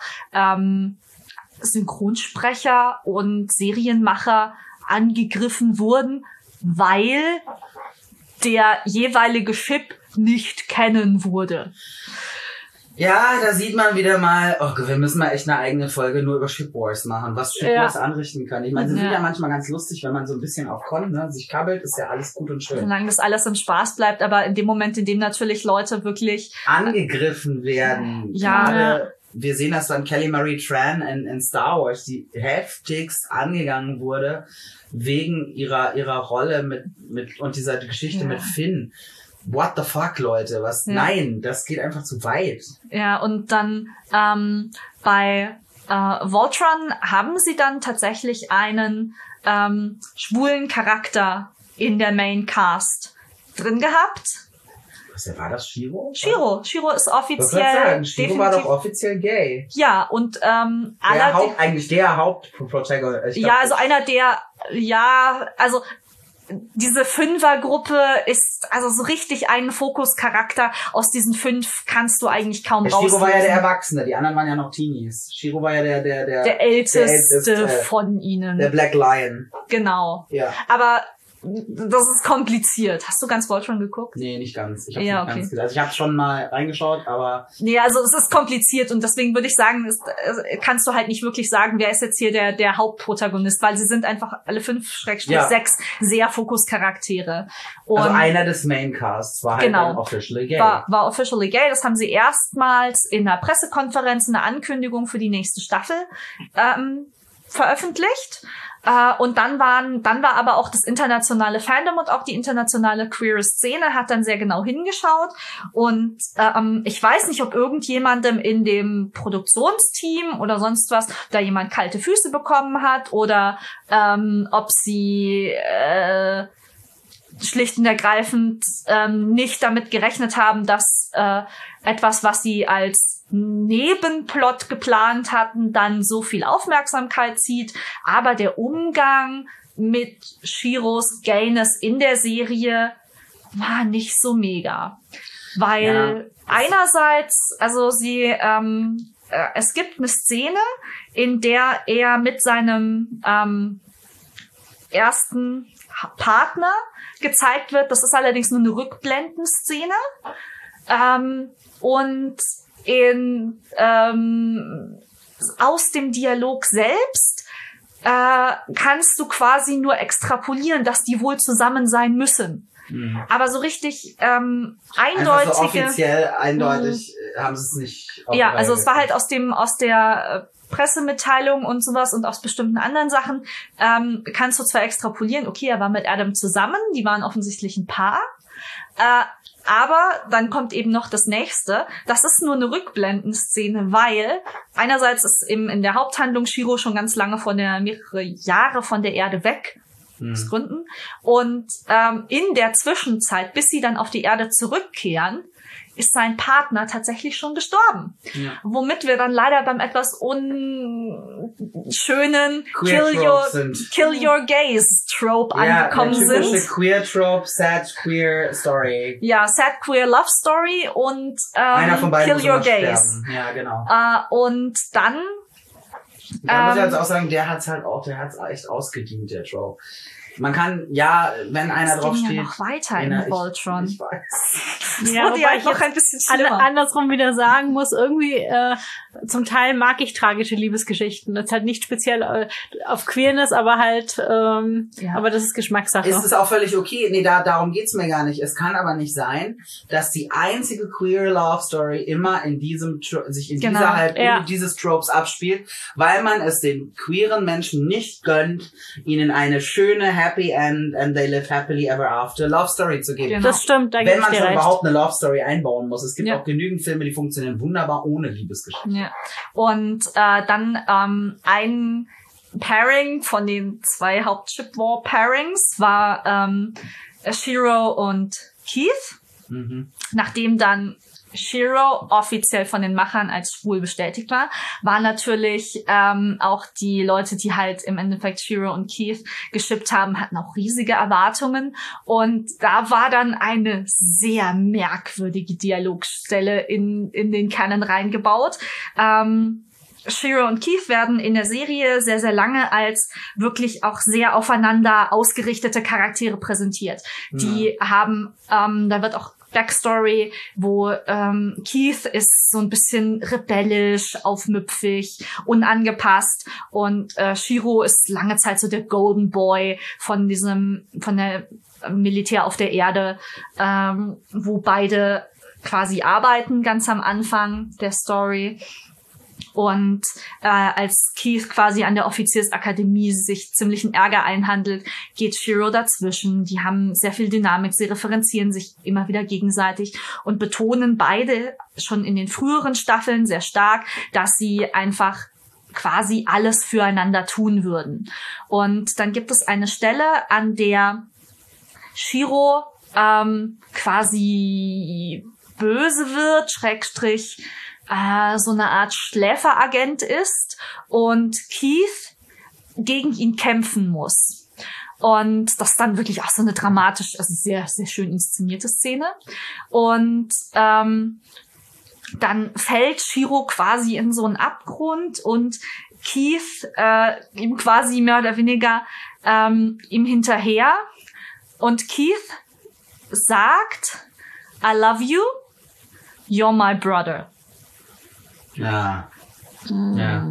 S4: Synchronsprecher und Serienmacher angegriffen wurden, weil der jeweilige Ship nicht kennen wurde.
S1: Ja, da sieht man wieder mal, wir müssen mal echt eine eigene Folge nur über Ship Wars machen, was Ship Wars anrichten kann. Ich meine, sie sind ja manchmal ganz lustig, wenn man so ein bisschen auf Con, sich kabbelt, ist ja alles gut und schön.
S4: Solange das alles im Spaß bleibt, aber in dem Moment, in dem natürlich Leute wirklich
S1: angegriffen werden, gerade wir sehen das dann Kelly Marie Tran in Star Wars, die heftigst angegangen wurde wegen ihrer Rolle mit und dieser Geschichte mit Finn. What the fuck, Leute? Was? Ja. Nein, das geht einfach zu weit.
S4: Ja, und dann bei Voltron haben sie dann tatsächlich einen schwulen Charakter in der Main Cast drin gehabt.
S1: Was war das, Shiro?
S4: Shiro ist offiziell.
S1: Shiro war doch offiziell gay.
S4: Ja, und
S1: eigentlich der Hauptprotagonist.
S4: Ja, also einer der, also diese 5er-Gruppe ist also so richtig ein Fokuscharakter. Aus diesen 5 kannst du eigentlich kaum rauslösen.
S1: Shiro war ja der Erwachsene, die anderen waren ja noch Teenies. Shiro war ja der
S4: älteste von ihnen.
S1: Der Black Lion.
S4: Genau.
S1: Ja.
S4: Aber das ist kompliziert. Hast du ganz Voltron geguckt?
S1: Nee, nicht ganz. Ich habe
S4: Ja,
S1: nicht
S4: okay.
S1: ganz gesehen. Also ich habe schon mal reingeschaut, aber
S4: Nee, also es ist kompliziert und deswegen würde ich sagen, kannst du halt nicht wirklich sagen, wer ist jetzt hier der Hauptprotagonist, weil sie sind einfach alle 5/6 sehr Fokuscharaktere. Und
S1: also einer des Maincasts war halt
S4: Genau.
S1: dann officially gay.
S4: war officially gay. Das haben sie erstmals in einer Pressekonferenz, eine Ankündigung für die nächste Staffel veröffentlicht. Und dann war aber auch das internationale Fandom und auch die internationale queere Szene hat dann sehr genau hingeschaut. Und ich weiß nicht, ob irgendjemandem in dem Produktionsteam oder sonst was da jemand kalte Füße bekommen hat oder ob sie schlicht und ergreifend nicht damit gerechnet haben, dass etwas, was sie als Nebenplot geplant hatten, dann so viel Aufmerksamkeit zieht. Aber der Umgang mit Shiros Gayness in der Serie war nicht so mega. Weil einerseits, also es gibt eine Szene, in der er mit seinem ersten Partner gezeigt wird. Das ist allerdings nur eine Rückblendenszene. Und aus dem Dialog selbst kannst du quasi nur extrapolieren, dass die wohl zusammen sein müssen. Aber so richtig eindeutige...
S1: Einfach so offiziell eindeutig haben sie es nicht...
S4: Ja, also es war halt aus der Pressemitteilung und sowas und aus bestimmten anderen Sachen kannst du zwar extrapolieren, okay, er war mit Adam zusammen, die waren offensichtlich ein Paar, aber dann kommt eben noch das Nächste. Das ist nur eine Rückblendenszene, weil einerseits ist eben in der Haupthandlung Shiro schon ganz lange mehrere Jahre von der Erde weg, aus Gründen. Und in der Zwischenzeit, bis sie dann auf die Erde zurückkehren, ist sein Partner tatsächlich schon gestorben. Ja. Womit wir dann leider beim etwas unschönen Kill Your Gays Trope angekommen sind.
S1: Ja, Queer Trope, Sad Queer Story.
S4: Ja, Sad Queer Love Story und
S1: einer von beiden
S4: Kill Your Gays.
S1: Sterben. Ja, genau.
S4: Und dann
S1: da muss ich also auch sagen, der hat's echt ausgedient, der Trope. Man kann, wenn einer drauf steht...
S4: ja noch weiter in Voltron.
S1: Ich weiß.
S2: Ja,
S4: wurde ja
S2: wobei ich
S4: noch
S2: jetzt
S4: ein bisschen schlimmer.
S2: andersrum wieder sagen muss, irgendwie zum Teil mag ich tragische Liebesgeschichten. Das ist halt nicht speziell auf Queerness, aber halt, aber das ist Geschmackssache.
S1: Es ist auch völlig okay. Nee, darum geht's mir gar nicht. Es kann aber nicht sein, dass die einzige queer Love Story immer in dieses Tropes abspielt, weil man es den queeren Menschen nicht gönnt, ihnen eine schöne Happy End and they live happily ever after Love Story zu geben.
S4: Genau.
S2: Das stimmt, da gebe
S1: wenn
S2: ich
S1: man
S2: dir
S1: schon
S2: recht.
S1: überhaupt eine Love Story einbauen muss. Es gibt auch genügend Filme, die funktionieren wunderbar ohne Liebesgeschichte.
S4: Ja. Und dann ein Pairing von den 2 Haupt-Chip-War-Pairings war Shiro und Keith. Nachdem dann Shiro offiziell von den Machern als schwul bestätigt war natürlich auch die Leute, die halt im Endeffekt Shiro und Keith geshippt haben, hatten auch riesige Erwartungen. Und da war dann eine sehr merkwürdige Dialogstelle in den Canon reingebaut. Shiro und Keith werden in der Serie sehr, sehr lange als wirklich auch sehr aufeinander ausgerichtete Charaktere präsentiert. Die haben, da wird auch Backstory, wo Keith ist so ein bisschen rebellisch, aufmüpfig, unangepasst und Shiro ist lange Zeit so der Golden Boy von der Militär auf der Erde, wo beide quasi arbeiten, ganz am Anfang der Story. Und als Keith quasi an der Offiziersakademie sich ziemlichen Ärger einhandelt, geht Shiro dazwischen. Die haben sehr viel Dynamik, sie referenzieren sich immer wieder gegenseitig und betonen beide schon in den früheren Staffeln sehr stark, dass sie einfach quasi alles füreinander tun würden. Und dann gibt es eine Stelle, an der Shiro quasi böse wird, Schrägstrich so eine Art Schläferagent ist und Keith gegen ihn kämpfen muss. Und das ist dann wirklich auch so eine dramatische, also sehr, sehr schön inszenierte Szene. Und dann fällt Shiro quasi in so einen Abgrund und Keith ihm quasi mehr oder weniger ihm hinterher Und Keith sagt, I love you, you're my brother.
S1: Ja. Ja.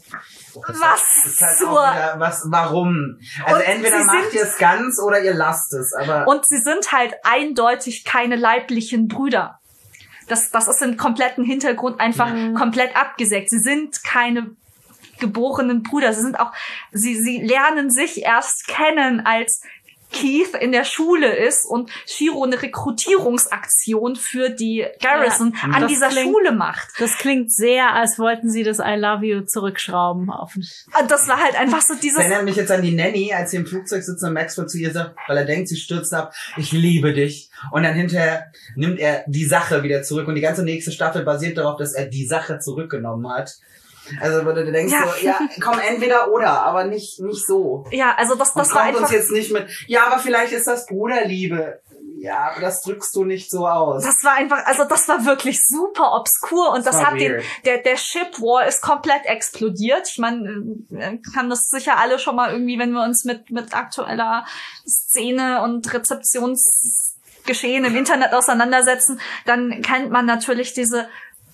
S1: Warum? Also
S4: Und
S1: entweder macht ihr es ganz oder ihr lasst es, aber.
S4: Und sie sind halt eindeutig keine leiblichen Brüder. Das ist im kompletten Hintergrund einfach komplett abgesägt. Sie sind keine geborenen Brüder. Sie lernen sich erst kennen, als Keith in der Schule ist und Shiro eine Rekrutierungsaktion für die Garrison an dieser Schule macht.
S2: Das klingt sehr, als wollten sie das I love you zurückschrauben.
S4: Das war halt einfach so dieses...
S1: Das erinnert mich jetzt an die Nanny, als sie im Flugzeug sitzt und Maxwell zu ihr sagt, weil er denkt, sie stürzt ab, ich liebe dich. Und dann hinterher nimmt er die Sache wieder zurück und die ganze nächste Staffel basiert darauf, dass er die Sache zurückgenommen hat. Also, wenn du denkst so, ja, komm, entweder oder, aber nicht so.
S4: Ja, also das war einfach...
S1: uns jetzt nicht mit, ja, aber vielleicht ist das Bruderliebe. Ja, aber das drückst du nicht so aus.
S4: Das war einfach, also das war wirklich super obskur und das hat der Ship War ist komplett explodiert. Ich meine, kann das sicher alle schon mal irgendwie, wenn wir uns mit aktueller Szene und Rezeptionsgeschehen im Internet auseinandersetzen, dann kennt man natürlich diese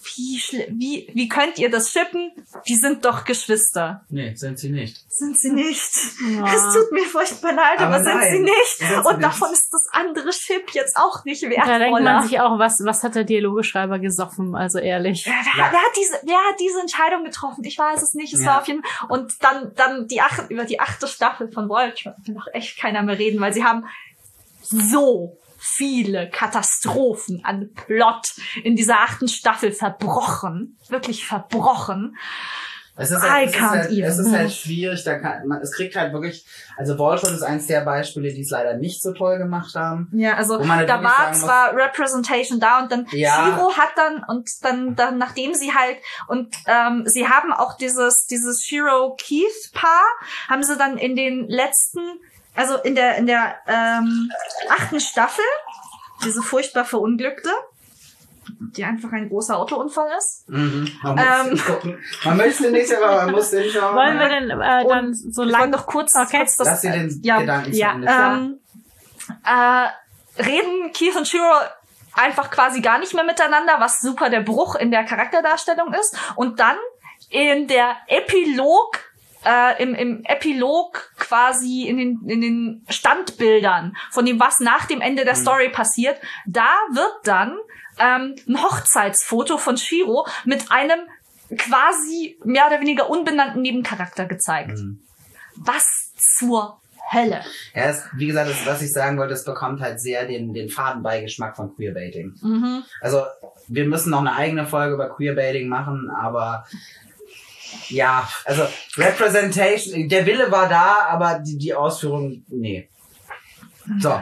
S4: wie könnt ihr das shippen? Die sind doch Geschwister.
S1: Nee, sind sie nicht.
S4: Sind sie nicht. Ja. Es tut mir furchtbar leid, aber sind sie nicht. Und davon ist das andere Ship jetzt auch nicht wertvoller.
S2: Da denkt man sich auch, was hat der Dialogeschreiber gesoffen? Also ehrlich.
S4: Wer hat diese Entscheidung getroffen? Ich weiß es nicht. Es war auf jeden Fall. Und dann über die 8. Staffel von Voyager will noch echt keiner mehr reden, weil sie haben so viele Katastrophen an Plot in dieser 8. Staffel verbrochen. Wirklich verbrochen.
S1: Es ist halt schwierig, es kriegt halt wirklich, also Voltron ist eins der Beispiele, die es leider nicht so toll gemacht haben.
S4: Ja, also da war zwar Representation da und dann Shiro hat dann nachdem sie halt sie haben auch dieses Shiro-Keith-Paar, haben sie dann in den letzten, also in der 8. Staffel, diese furchtbar Verunglückte, die einfach ein großer Autounfall ist.
S1: Mhm. Man möchte nicht, aber man muss den schauen.
S2: Wollen wir denn dann so lange
S4: noch kurz
S1: Lass sie den Gedanken zu Ende.
S4: Reden Keith und Shiro einfach quasi gar nicht mehr miteinander, was super der Bruch in der Charakterdarstellung ist. Und dann in der im Epilog quasi in den Standbildern von dem, was nach dem Ende der Story passiert, da wird dann ein Hochzeitsfoto von Shiro mit einem quasi mehr oder weniger unbenannten Nebencharakter gezeigt. Was zur Hölle?
S1: Ja, wie gesagt, was ich sagen wollte, es bekommt halt sehr den Fadenbeigeschmack von Queerbaiting. Also, wir müssen noch eine eigene Folge über Queerbaiting machen, aber ja, also Representation, der Wille war da, aber die Ausführung, nee. So.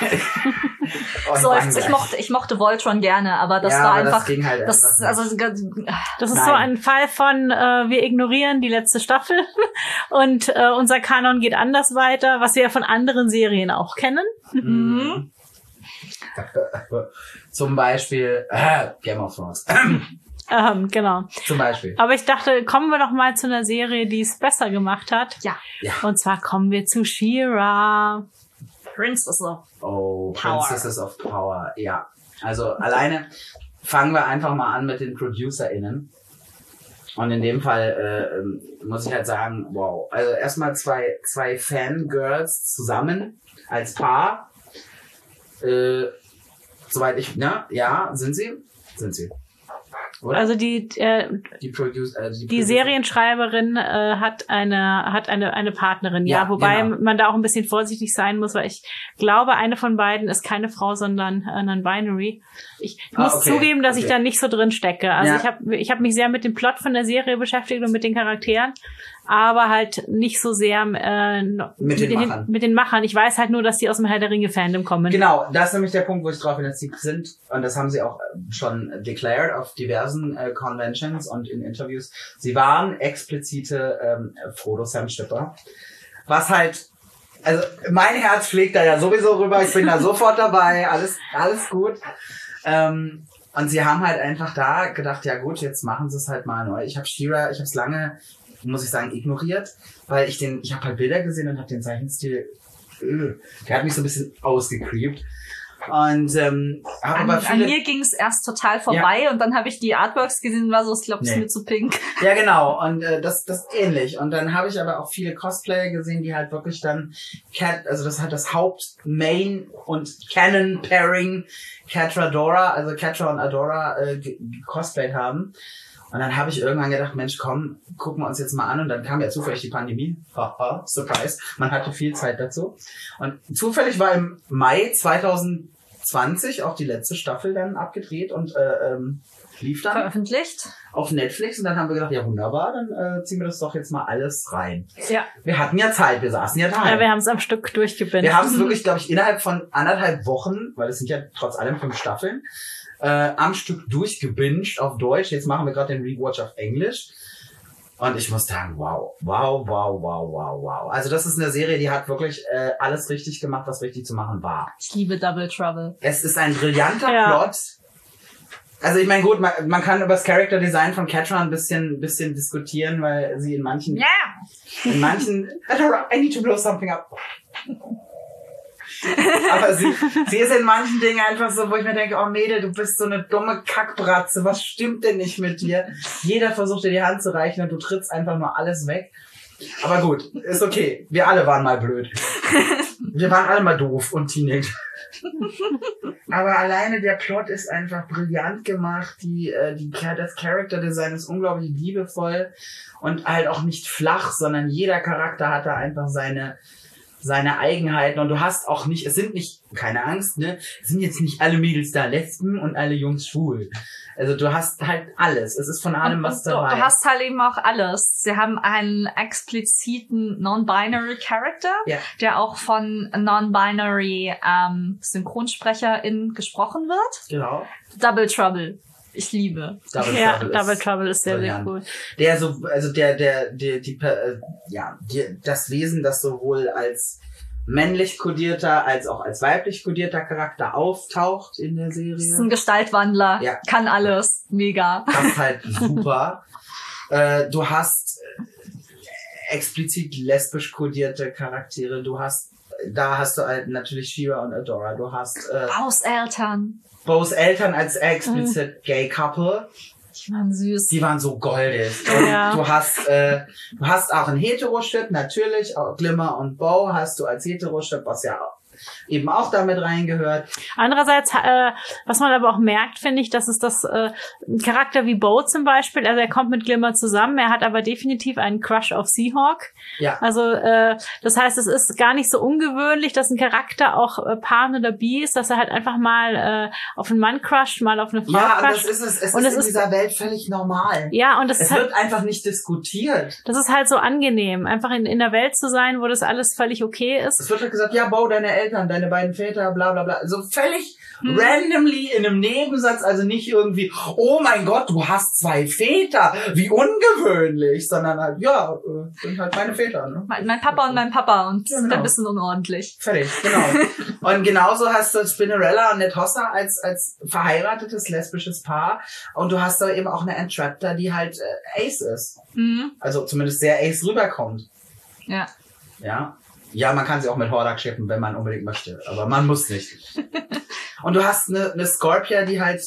S4: Ich mochte Voltron gerne, aber das war einfach.
S1: Das ging halt
S2: das ist so ein Fall von wir ignorieren die letzte Staffel und unser Kanon geht anders weiter, was wir ja von anderen Serien auch kennen.
S1: Zum Beispiel Game of Thrones.
S2: Genau.
S1: Zum Beispiel.
S2: Aber ich dachte, kommen wir doch mal zu einer Serie, die es besser gemacht hat.
S4: Ja.
S2: Und zwar kommen wir zu She-Ra.
S4: Princesses
S1: of Power, ja. Also alleine fangen wir einfach mal an mit den ProducerInnen. Und in dem Fall muss ich halt sagen, wow. Also erstmal zwei Fangirls zusammen als Paar. Soweit ich, sind sie? Oder?
S2: Also die Serienschreiberin hat eine Partnerin, wobei man da auch ein bisschen vorsichtig sein muss, weil ich glaube, eine von beiden ist keine Frau, sondern non-binary. Ich muss zugeben, dass ich da nicht so drin stecke. Also ich hab mich sehr mit dem Plot von der Serie beschäftigt und mit den Charakteren, aber halt nicht so sehr mit den Machern. Ich weiß halt nur, dass die aus dem Herr der Ringe-Fandom kommen.
S1: Genau, das ist nämlich der Punkt, wo ich drauf bin, sind. Und das haben sie auch schon declared auf diversen Conventions und in Interviews. Sie waren explizite Frodo-Sam-Stipper. Was halt, also mein Herz schlägt da ja sowieso rüber. Ich bin da sofort dabei. Alles gut. Und sie haben halt einfach da gedacht, ja gut, jetzt machen sie es halt mal neu. Ich habe es lange, muss ich sagen, ignoriert, weil ich habe halt Bilder gesehen und habe den Zeichenstil Der hat mich so ein bisschen ausgecreept. Und
S4: an mir ging es erst total vorbei und dann habe ich die Artworks gesehen und war so, ich glaube, es ist mir zu pink.
S1: Ja, genau. Und das ist ähnlich. Und dann habe ich aber auch viele Cosplayer gesehen, die halt wirklich dann also das hat das Haupt-Main- und Canon-Pairing Catra und Adora cosplayt haben. Und dann habe ich irgendwann gedacht, Mensch, komm, gucken wir uns jetzt mal an. Und dann kam ja zufällig die Pandemie. Haha, Surprise. Man hatte viel Zeit dazu. Und zufällig war im Mai 2020 auch die letzte Staffel dann abgedreht und lief dann
S4: veröffentlicht
S1: auf Netflix. Und dann haben wir gedacht, ja wunderbar, dann ziehen wir das doch jetzt mal alles rein.
S4: Ja.
S1: Wir hatten ja Zeit, wir saßen ja da.
S2: Ja, wir haben es am Stück durchgebinged.
S1: Wir haben es wirklich, glaube ich, innerhalb von 1,5 Wochen, weil es sind ja trotz allem 5 Staffeln, am Stück durchgebinged auf Deutsch. Jetzt machen wir gerade den Rewatch auf Englisch. Und ich muss sagen, wow. Also das ist eine Serie, die hat wirklich alles richtig gemacht, was richtig zu machen war.
S4: Ich liebe Double Trouble.
S1: Es ist ein brillanter Plot. Also ich meine, gut, man kann über das Character Design von Catra ein bisschen diskutieren, weil sie in manchen... I need to blow something up. Aber sie ist in manchen Dingen einfach so, wo ich mir denke, oh Mädel, du bist so eine dumme Kackbratze, was stimmt denn nicht mit dir? Jeder versucht dir die Hand zu reichen und du trittst einfach nur alles weg. Aber gut, ist okay. Wir alle waren mal blöd. Wir waren alle mal doof und Aber alleine der Plot ist einfach brillant gemacht. Das Character Design ist unglaublich liebevoll und halt auch nicht flach, sondern jeder Charakter hat da einfach seine Eigenheiten und du hast auch nicht, es sind nicht, keine Angst, ne, es sind jetzt nicht alle Mädels da Lesben und alle Jungs schwul. Also du hast halt alles. Es ist von allem was dabei.
S4: Du hast halt eben auch alles. Sie haben einen expliziten Non-Binary Character, der auch von Non-Binary SynchronsprecherInnen gesprochen wird.
S1: Genau.
S4: Double Trouble. Ich liebe.
S2: Double Trouble ist sehr, sehr cool.
S1: Das Wesen, das sowohl als männlich kodierter als auch als weiblich kodierter Charakter auftaucht in der Serie.
S4: Ist ein Gestaltwandler. Ja. Kann alles. Mega.
S1: Das ist halt super. Du hast explizit lesbisch kodierte Charaktere. Da hast du halt natürlich She-Ra und Adora. Du hast Bo's Eltern als explizit Gay Couple.
S4: Die waren süß.
S1: Die waren so goldig. Und du hast auch einen Hetero-Ship, natürlich. Auch Glimmer und Bo hast du als Hetero-Ship, was ja eben auch damit reingehört.
S2: Andererseits, was man aber auch merkt, finde ich, dass es ein Charakter wie Bo zum Beispiel, also er kommt mit Glimmer zusammen, er hat aber definitiv einen Crush auf Seahawk.
S1: Ja.
S2: Also das heißt, es ist gar nicht so ungewöhnlich, dass ein Charakter auch Pan oder Bi ist, dass er halt einfach mal auf einen Mann crusht, mal auf eine Frau crusht.
S1: Ja, das ist es. Es ist in dieser Welt völlig normal.
S2: Ja, und
S1: es wird einfach nicht diskutiert.
S2: Das ist halt so angenehm, einfach in der Welt zu sein, wo das alles völlig okay ist.
S1: Es wird halt gesagt, ja, Bo, deine Eltern, deine beiden Väter, bla bla bla. So völlig randomly in einem Nebensatz, also nicht irgendwie, oh mein Gott, du hast 2 Väter, wie ungewöhnlich, sondern halt, sind halt meine Väter. Ne?
S4: Mein Papa und mein Papa und sind ein bisschen unordentlich.
S1: Fertig, genau. Und genauso hast du Spinnerella und Netossa als verheiratetes lesbisches Paar und du hast da eben auch eine Entraptor, die halt Ace ist. Mhm. Also zumindest sehr Ace rüberkommt.
S4: Ja.
S1: Ja, man kann sie auch mit Hordak schippen, wenn man unbedingt möchte, aber man muss nicht. Und du hast eine Scorpia, die halt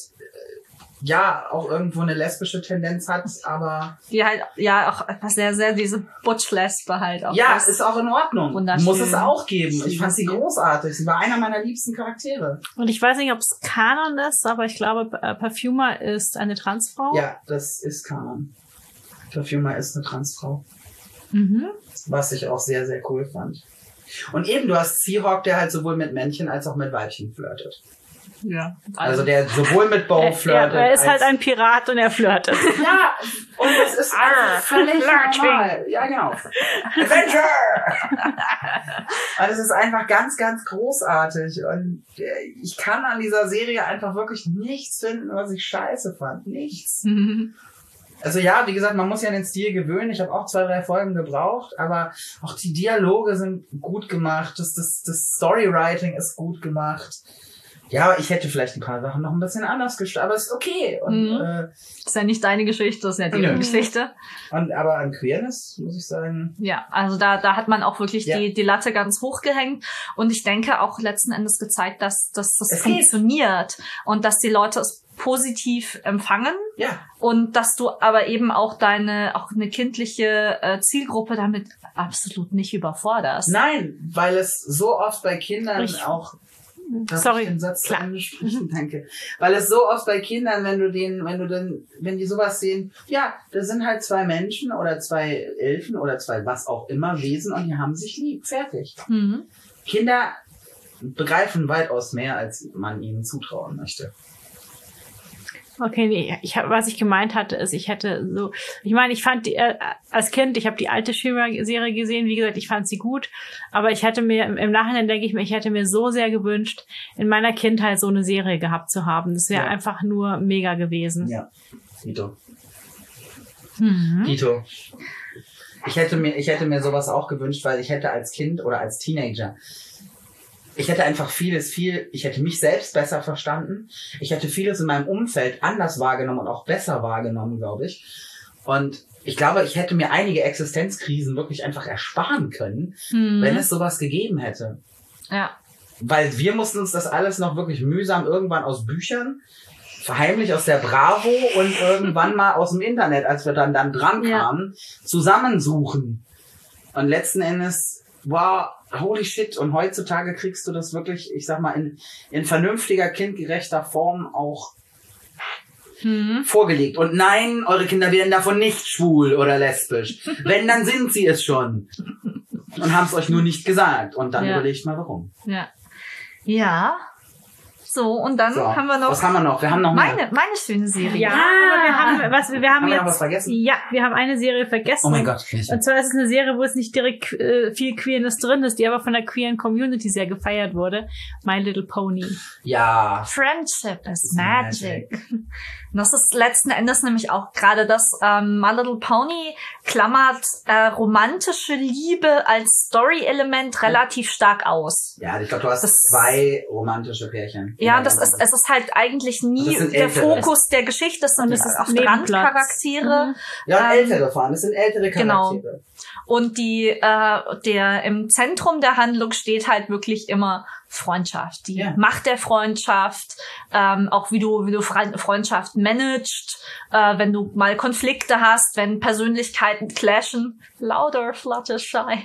S1: auch irgendwo eine lesbische Tendenz hat, aber
S4: die halt auch etwas sehr, sehr diese Butch-Lesbe halt auch.
S1: Ja, ist auch in Ordnung. Muss es auch geben. Ich fand sie großartig. Sie war einer meiner liebsten Charaktere.
S2: Und ich weiß nicht, ob es Kanon ist, aber ich glaube, Perfuma ist eine Transfrau.
S1: Ja, das ist Kanon. Perfuma ist eine Transfrau.
S2: Mhm.
S1: Was ich auch sehr, sehr cool fand. Und eben, du hast Seahawk, der halt sowohl mit Männchen als auch mit Weibchen flirtet.
S4: Ja.
S1: Also der sowohl mit Bo flirtet.
S2: Er ist halt ein Pirat und er flirtet.
S1: Ja, und das ist völlig normal. Ja, genau. Adventure! Und es ist einfach ganz, ganz großartig. Und ich kann an dieser Serie einfach wirklich nichts finden, was ich scheiße fand. Nichts. Also ja, wie gesagt, man muss ja an den Stil gewöhnen. Ich habe auch 2, 3 Folgen gebraucht, aber auch die Dialoge sind gut gemacht. Das Storywriting ist gut gemacht. Ja, ich hätte vielleicht ein paar Sachen noch ein bisschen anders gestaltet, aber ist okay. Und,
S4: ist ja nicht deine Geschichte, das ist ja die Geschichte.
S1: Aber an Queerness, muss ich sagen.
S4: Ja, also da hat man auch wirklich die Latte ganz hoch gehängt. Und ich denke auch letzten Endes gezeigt, dass das funktioniert und dass die Leute es positiv empfangen.
S1: Ja.
S4: Und dass du aber eben auch eine kindliche Zielgruppe damit absolut nicht überforderst.
S1: Nein, weil es so oft bei Kindern auch...
S2: Sorry,
S1: den Satz
S2: klar.
S1: Danke. Weil es so oft bei Kindern, wenn die sowas sehen, ja, da sind halt 2 Menschen oder 2 Elfen oder 2 was auch immer Wesen und die haben sich lieb. Fertig.
S4: Mhm.
S1: Kinder begreifen weitaus mehr, als man ihnen zutrauen möchte.
S2: Okay, nee, was ich gemeint hatte, ist, ich fand die, als Kind, ich habe die alte She-Ra-Serie gesehen, wie gesagt, ich fand sie gut, aber ich hätte mir, im Nachhinein denke ich mir, ich hätte mir so sehr gewünscht, in meiner Kindheit so eine Serie gehabt zu haben. Das wäre einfach nur mega gewesen.
S1: Ja, Dito. Dito. Ich hätte mir sowas auch gewünscht, weil ich hätte als Kind oder als Teenager ich hätte einfach ich hätte mich selbst besser verstanden. Ich hätte vieles in meinem Umfeld anders wahrgenommen und auch besser wahrgenommen, glaube ich. Und ich glaube, ich hätte mir einige Existenzkrisen wirklich einfach ersparen können, wenn es sowas gegeben hätte.
S4: Ja.
S1: Weil wir mussten uns das alles noch wirklich mühsam irgendwann aus Büchern, verheimlich aus der Bravo und irgendwann mal aus dem Internet, als wir dann dran kamen, zusammensuchen. Und letzten Endes, wow, holy shit, und heutzutage kriegst du das wirklich, ich sag mal, in vernünftiger, kindgerechter Form auch vorgelegt. Und nein, eure Kinder werden davon nicht schwul oder lesbisch. Wenn, dann sind sie es schon. Und haben es euch nur nicht gesagt. Und dann überlegt mal, warum.
S4: Ja. Ja. So, und dann haben wir noch...
S1: Was haben wir noch? Wir haben noch
S4: meine schöne Serie.
S2: Ja, aber wir haben
S1: wir
S2: jetzt...
S1: noch was vergessen?
S2: Ja, wir haben eine Serie vergessen.
S1: Oh mein Gott.
S2: Und zwar ist es eine Serie, wo es nicht direkt viel Queerness drin ist, die aber von der queeren Community sehr gefeiert wurde. My Little Pony.
S1: Ja.
S4: Friendship is magic. Und das ist letzten Endes nämlich auch gerade das, My Little Pony klammert romantische Liebe als Story-Element relativ stark aus.
S1: Ja, ich glaube, du hast 2 romantische Pärchen.
S4: Ja, es ist halt eigentlich nie der Fokus der Geschichte, sondern es ist auch Randcharaktere.
S1: Ja, und ältere vor allem. Es sind ältere Charaktere.
S4: Genau. Und der im Zentrum der Handlung steht halt wirklich immer Freundschaft. Die Macht der Freundschaft, auch wie du Freundschaft managst, wenn du mal Konflikte hast, wenn Persönlichkeiten clashen. Louder, Fluttershy.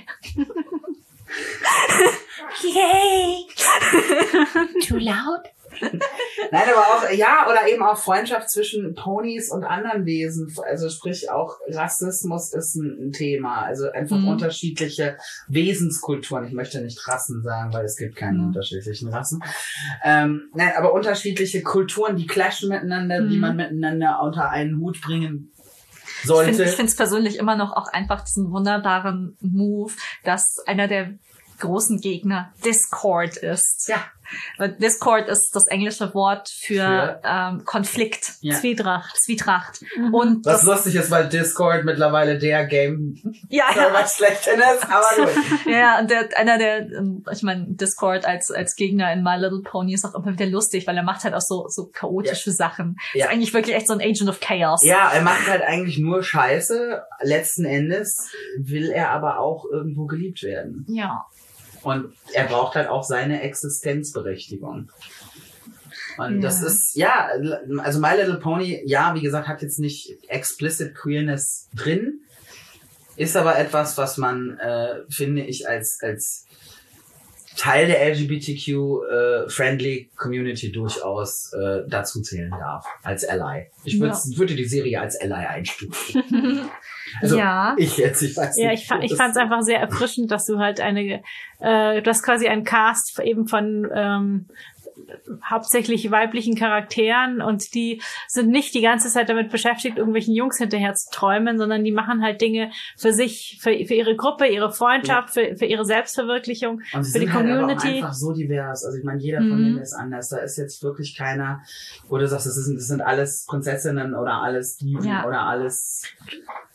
S4: Yay!
S2: Too loud?
S1: Nein, aber auch, oder eben auch Freundschaft zwischen Ponys und anderen Wesen. Also sprich auch Rassismus ist ein Thema. Also einfach unterschiedliche Wesenskulturen. Ich möchte nicht Rassen sagen, weil es gibt keine unterschiedlichen Rassen. Nein, aber unterschiedliche Kulturen, die clashen miteinander, die man miteinander unter einen Hut bringen sollte.
S4: Ich finde es persönlich immer noch auch einfach diesen wunderbaren Move, dass einer der großen Gegner Discord ist.
S1: Ja.
S4: Discord ist das englische Wort für Konflikt.
S2: Ja. Zwietracht.
S4: Und
S1: was lustig ist, weil Discord mittlerweile der Game-Server schlechthin ist, aber gut.
S4: Ja, und ich meine, Discord als Gegner in My Little Pony ist auch immer wieder lustig, weil er macht halt auch so chaotische Sachen. Ist eigentlich wirklich echt so ein Agent of Chaos.
S1: Ja, er macht halt eigentlich nur Scheiße. Letzten Endes will er aber auch irgendwo geliebt werden.
S4: Ja.
S1: Und er braucht halt auch seine Existenzberechtigung. Und das ist, also My Little Pony, wie gesagt, hat jetzt nicht explicit Queerness drin, ist aber etwas, was man, finde ich, als Teil der LGBTQ-friendly Community durchaus dazu zählen darf, als Ally. Ich würde die Serie als Ally einstufen. Also ich weiß nicht.
S2: Ja, ich fand es einfach sehr erfrischend, dass du halt du hast quasi einen Cast eben von hauptsächlich weiblichen Charakteren und die sind nicht die ganze Zeit damit beschäftigt, irgendwelchen Jungs hinterher zu träumen, sondern die machen halt Dinge für sich, für ihre Gruppe, ihre Freundschaft, für ihre Selbstverwirklichung,
S1: und
S2: für die Community.
S1: Halt aber auch einfach so divers. Also ich meine, jeder von denen ist anders. Da ist jetzt wirklich keiner, wo du sagst, das sind alles Prinzessinnen oder alles Diven oder alles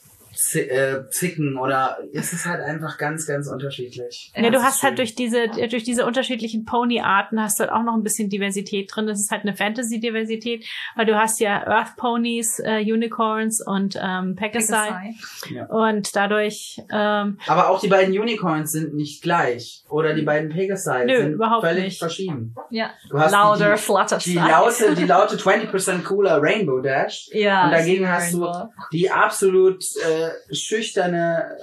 S1: zicken oder es ist halt einfach ganz, ganz unterschiedlich.
S2: Ja, du hast halt durch diese unterschiedlichen Pony-Arten hast du halt auch noch ein bisschen Diversität drin. Das ist halt eine Fantasy-Diversität, weil du hast ja Earth Ponys, Unicorns und Pegasi.
S1: Ja.
S2: Und dadurch
S1: aber auch die beiden Unicorns sind nicht gleich. Oder die beiden Pegasi sind völlig verschieden.
S4: Ja.
S1: Du hast
S4: Louder Fluttershy.
S1: Die laute 20% cooler Rainbow Dash.
S4: Ja.
S1: Und dagegen hast du die absolut schüchterne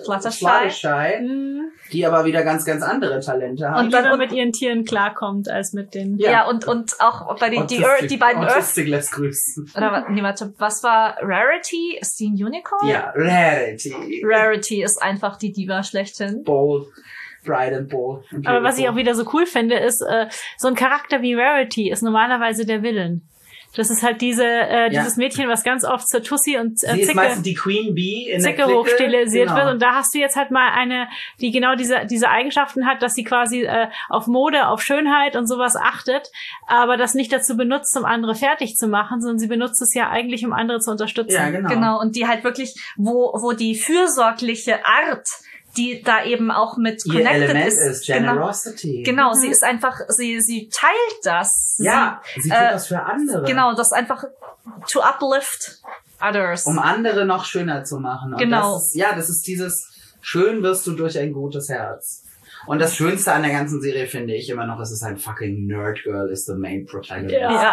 S1: Fluttershy, die aber wieder ganz, ganz andere Talente hat.
S2: Und dann mit ihren Tieren klarkommt, als mit den...
S4: Ja, und auch bei die beiden Earth...
S1: lässt grüßen.
S4: Oder, nee, warte, was war Rarity? Ist die ein Unicorn?
S1: Ja, Rarity.
S4: Rarity ist einfach die Diva schlechthin.
S1: Bold. Bright and bold.
S2: Aber was ich auch wieder so cool finde, ist, so ein Charakter wie Rarity ist normalerweise der Villain. Das ist halt dieses Mädchen, was ganz oft zur Tussi und
S1: sie ist meistens die Queen Bee in der
S2: Zicke
S1: Clique
S2: hochstilisiert wird. Und da hast du jetzt halt mal eine, die genau diese Eigenschaften hat, dass sie quasi auf Mode, auf Schönheit und sowas achtet, aber das nicht dazu benutzt, um andere fertig zu machen, sondern sie benutzt es ja eigentlich, um andere zu unterstützen.
S1: Ja, genau.
S4: Genau, und die halt wirklich, wo die fürsorgliche Art, die da eben auch mit
S1: ihr
S4: connected
S1: Element
S4: ist.
S1: Generosity.
S4: Genau, sie ist einfach, sie teilt das.
S1: Ja, sie tut das für andere.
S4: Genau, das einfach to uplift others.
S1: Um andere noch schöner zu machen. Und
S4: genau.
S1: Das ist dieses, schön wirst du durch ein gutes Herz. Und das Schönste an der ganzen Serie finde ich immer noch, es ist ein fucking Nerd Girl is the main protagonist.
S2: Ja,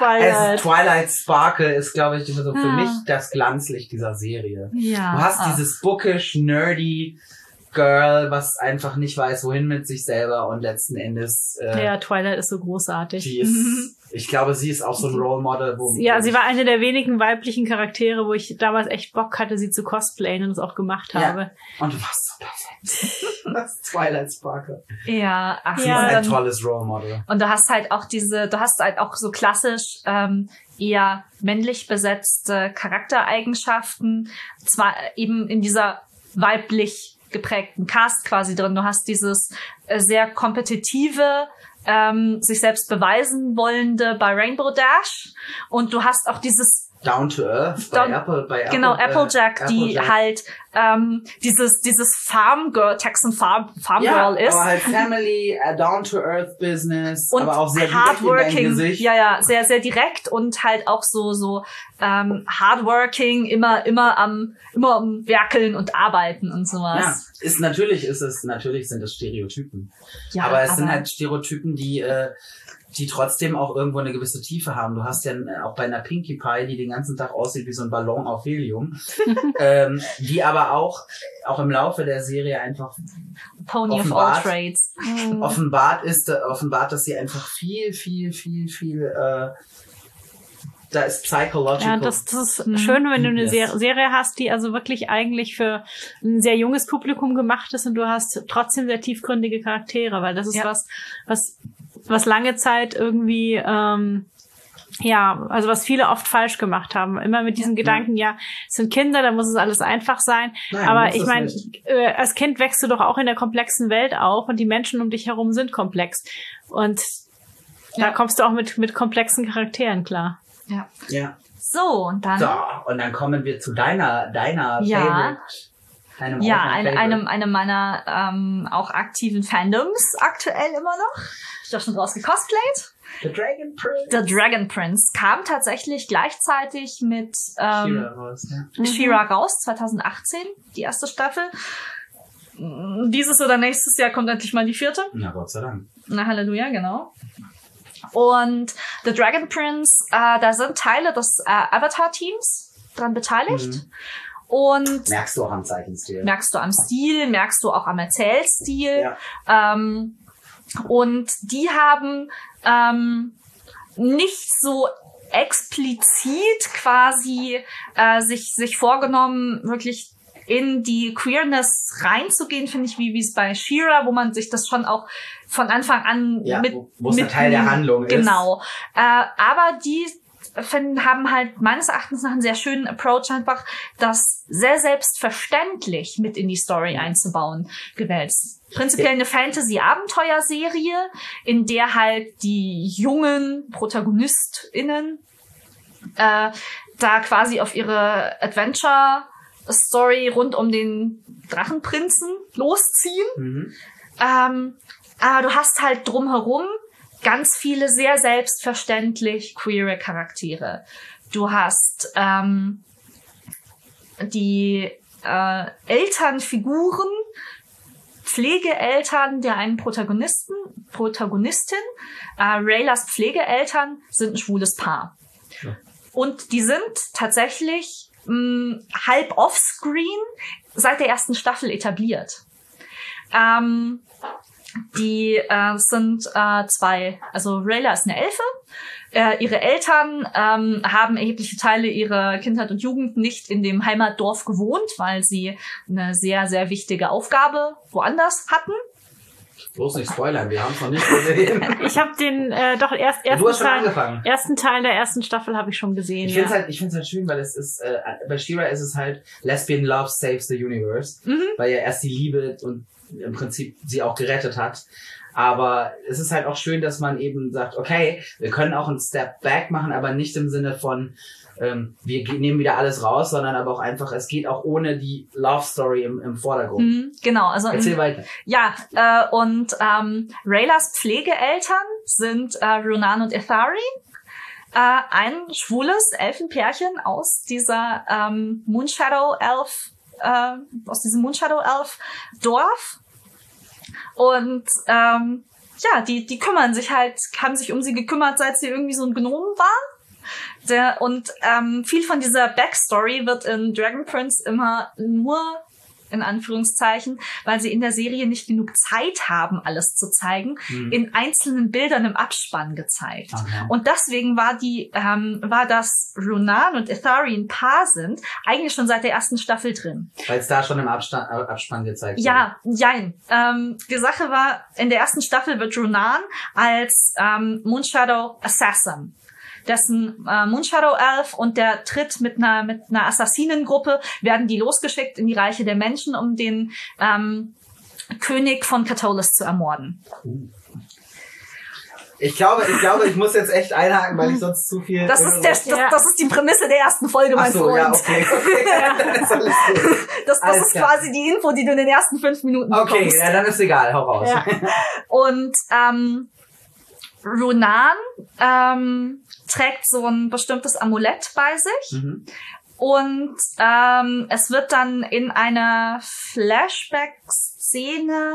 S1: Twilight Sparkle ist, glaube ich, so für mich das Glanzlicht dieser Serie.
S4: Ja.
S1: Du hast dieses bookish, nerdy Girl, was einfach nicht weiß, wohin mit sich selber und letzten Endes...
S2: ja, Twilight ist so großartig.
S1: Die ist, ich glaube, sie ist auch so ein Role Model.
S2: Sie war eine der wenigen weiblichen Charaktere, wo ich damals echt Bock hatte, sie zu cosplayen und es auch gemacht habe.
S1: Und du warst so perfekt. Das ist Twilight Sparkle.
S4: Ja, ach,
S1: sie ist ein tolles Role Model.
S4: Und du hast halt auch so klassisch eher männlich besetzte Charaktereigenschaften, zwar eben in dieser weiblich geprägten Cast quasi drin. Du hast dieses sehr kompetitive, sich selbst beweisen wollende bei Rainbow Dash und du hast auch dieses
S1: Down to Earth bei
S4: Applejack, die halt dieses Farm Girl, Texan Farm Girl ist.
S1: Aber halt Family, Down to Earth Business,
S4: und
S1: aber auch sehr direkt in dein Gesicht.
S4: Ja, sehr, sehr direkt und halt auch so hardworking, immer am Werkeln und Arbeiten und sowas.
S1: Ja, natürlich sind es Stereotypen. Ja, aber es sind halt Stereotypen, die trotzdem auch irgendwo eine gewisse Tiefe haben. Du hast ja auch bei einer Pinkie Pie, die den ganzen Tag aussieht wie so ein Ballon auf Helium, die aber auch im Laufe der Serie einfach
S4: Pony of all trades
S1: offenbart, dass sie einfach viel da ist psychological.
S2: Ja, das ist schön, wenn du eine Serie hast, die also wirklich eigentlich für ein sehr junges Publikum gemacht ist und du hast trotzdem sehr tiefgründige Charaktere, weil das ist was lange Zeit irgendwie, also was viele oft falsch gemacht haben. Immer mit diesem Gedanken, es sind Kinder, da muss es alles einfach sein.
S1: Nein,
S2: aber ich meine, als Kind wächst du doch auch in der komplexen Welt auf und die Menschen um dich herum sind komplex. Und da kommst du auch mit komplexen Charakteren klar.
S4: Ja. So, und dann
S1: kommen wir zu deiner Favorite.
S4: Einem meiner auch aktiven Fandoms aktuell immer noch. Ich habe schon draus gecosplayt.
S1: The Dragon Prince.
S4: The Dragon Prince kam tatsächlich gleichzeitig mit
S1: She-Ra
S4: raus, 2018, die erste Staffel. Dieses oder nächstes Jahr kommt endlich mal die 4.
S1: Na, Gott sei Dank.
S4: Na, Halleluja, genau. Und The Dragon Prince, da sind Teile des Avatar-Teams dran beteiligt. Und
S1: merkst du auch am Zeichenstil.
S4: Merkst du am Stil, merkst du auch am Erzählstil. Ja. Und die haben nicht so explizit quasi sich vorgenommen, wirklich in die Queerness reinzugehen, finde ich, wie es bei She-Ra, wo man sich das schon auch von Anfang an
S1: wo es ein Teil der Handlung ist.
S4: Genau. Aber die haben halt meines Erachtens nach einen sehr schönen Approach, einfach das sehr selbstverständlich mit in die Story einzubauen gewählt. Prinzipiell eine Fantasy-Abenteuerserie, in der halt die jungen ProtagonistInnen da quasi auf ihre Adventure Story rund um den Drachenprinzen losziehen. Aber du hast halt drumherum ganz viele sehr selbstverständlich queere Charaktere. Du hast die Elternfiguren, Pflegeeltern der einen Protagonistin. Raylas Pflegeeltern sind ein schwules Paar. Ja. Und die sind tatsächlich halb offscreen seit der ersten Staffel etabliert. Die sind zwei, also Rayla ist eine Elfe. Ihre Eltern haben erhebliche Teile ihrer Kindheit und Jugend nicht in dem Heimatdorf gewohnt, weil sie eine sehr, sehr wichtige Aufgabe woanders hatten.
S1: Bloß nicht spoilern, wir haben es noch nicht gesehen.
S2: Ich habe den ersten Teil der ersten Staffel habe ich schon gesehen.
S1: Ich finde es halt schön, weil es ist bei She-Ra ist es halt Lesbian Love saves the universe, weil ja erst die Liebe und im Prinzip sie auch gerettet hat. Aber es ist halt auch schön, dass man eben sagt, okay, wir können auch einen Step back machen, aber nicht im Sinne von wir nehmen wieder alles raus, sondern aber auch einfach, es geht auch ohne die Love Story im Vordergrund.
S4: Genau, also
S1: erzähl weiter.
S4: Ja, und Raylas Pflegeeltern sind Ronan und Ethari, ein schwules Elfenpärchen aus dieser Moonshadow Elf Dorf. Und die kümmern sich halt, haben sich um sie gekümmert, seit sie irgendwie so ein Gnom war. Viel von dieser Backstory wird in Dragon Prince immer nur, in Anführungszeichen, weil sie in der Serie nicht genug Zeit haben, alles zu zeigen, in einzelnen Bildern im Abspann gezeigt. Okay. Und deswegen war das Ronan und Ethari ein Paar sind, eigentlich schon seit der ersten Staffel drin.
S1: Weil es da schon im Abspann gezeigt wurde.
S4: Ja, jein. Die Sache war, in der ersten Staffel wird Ronan als Moonshadow Assassin, dessen Moonshadow Elf, und der tritt mit einer Assassinengruppe, werden die losgeschickt in die Reiche der Menschen, um den König von Katolis zu ermorden.
S1: Ich glaube, ich muss jetzt echt einhaken, weil ich sonst zu viel...
S4: Das ist die Prämisse der ersten Folge, mein Freund.
S1: Ja, okay. Dann ist alles gut.
S4: Das ist quasi die Info, die du in den ersten 5 Minuten bekommst.
S1: Okay, ja, dann ist egal, hau raus.
S4: Ja. Und Ronan trägt so ein bestimmtes Amulett bei sich. Und es wird dann in einer Flashback-Szene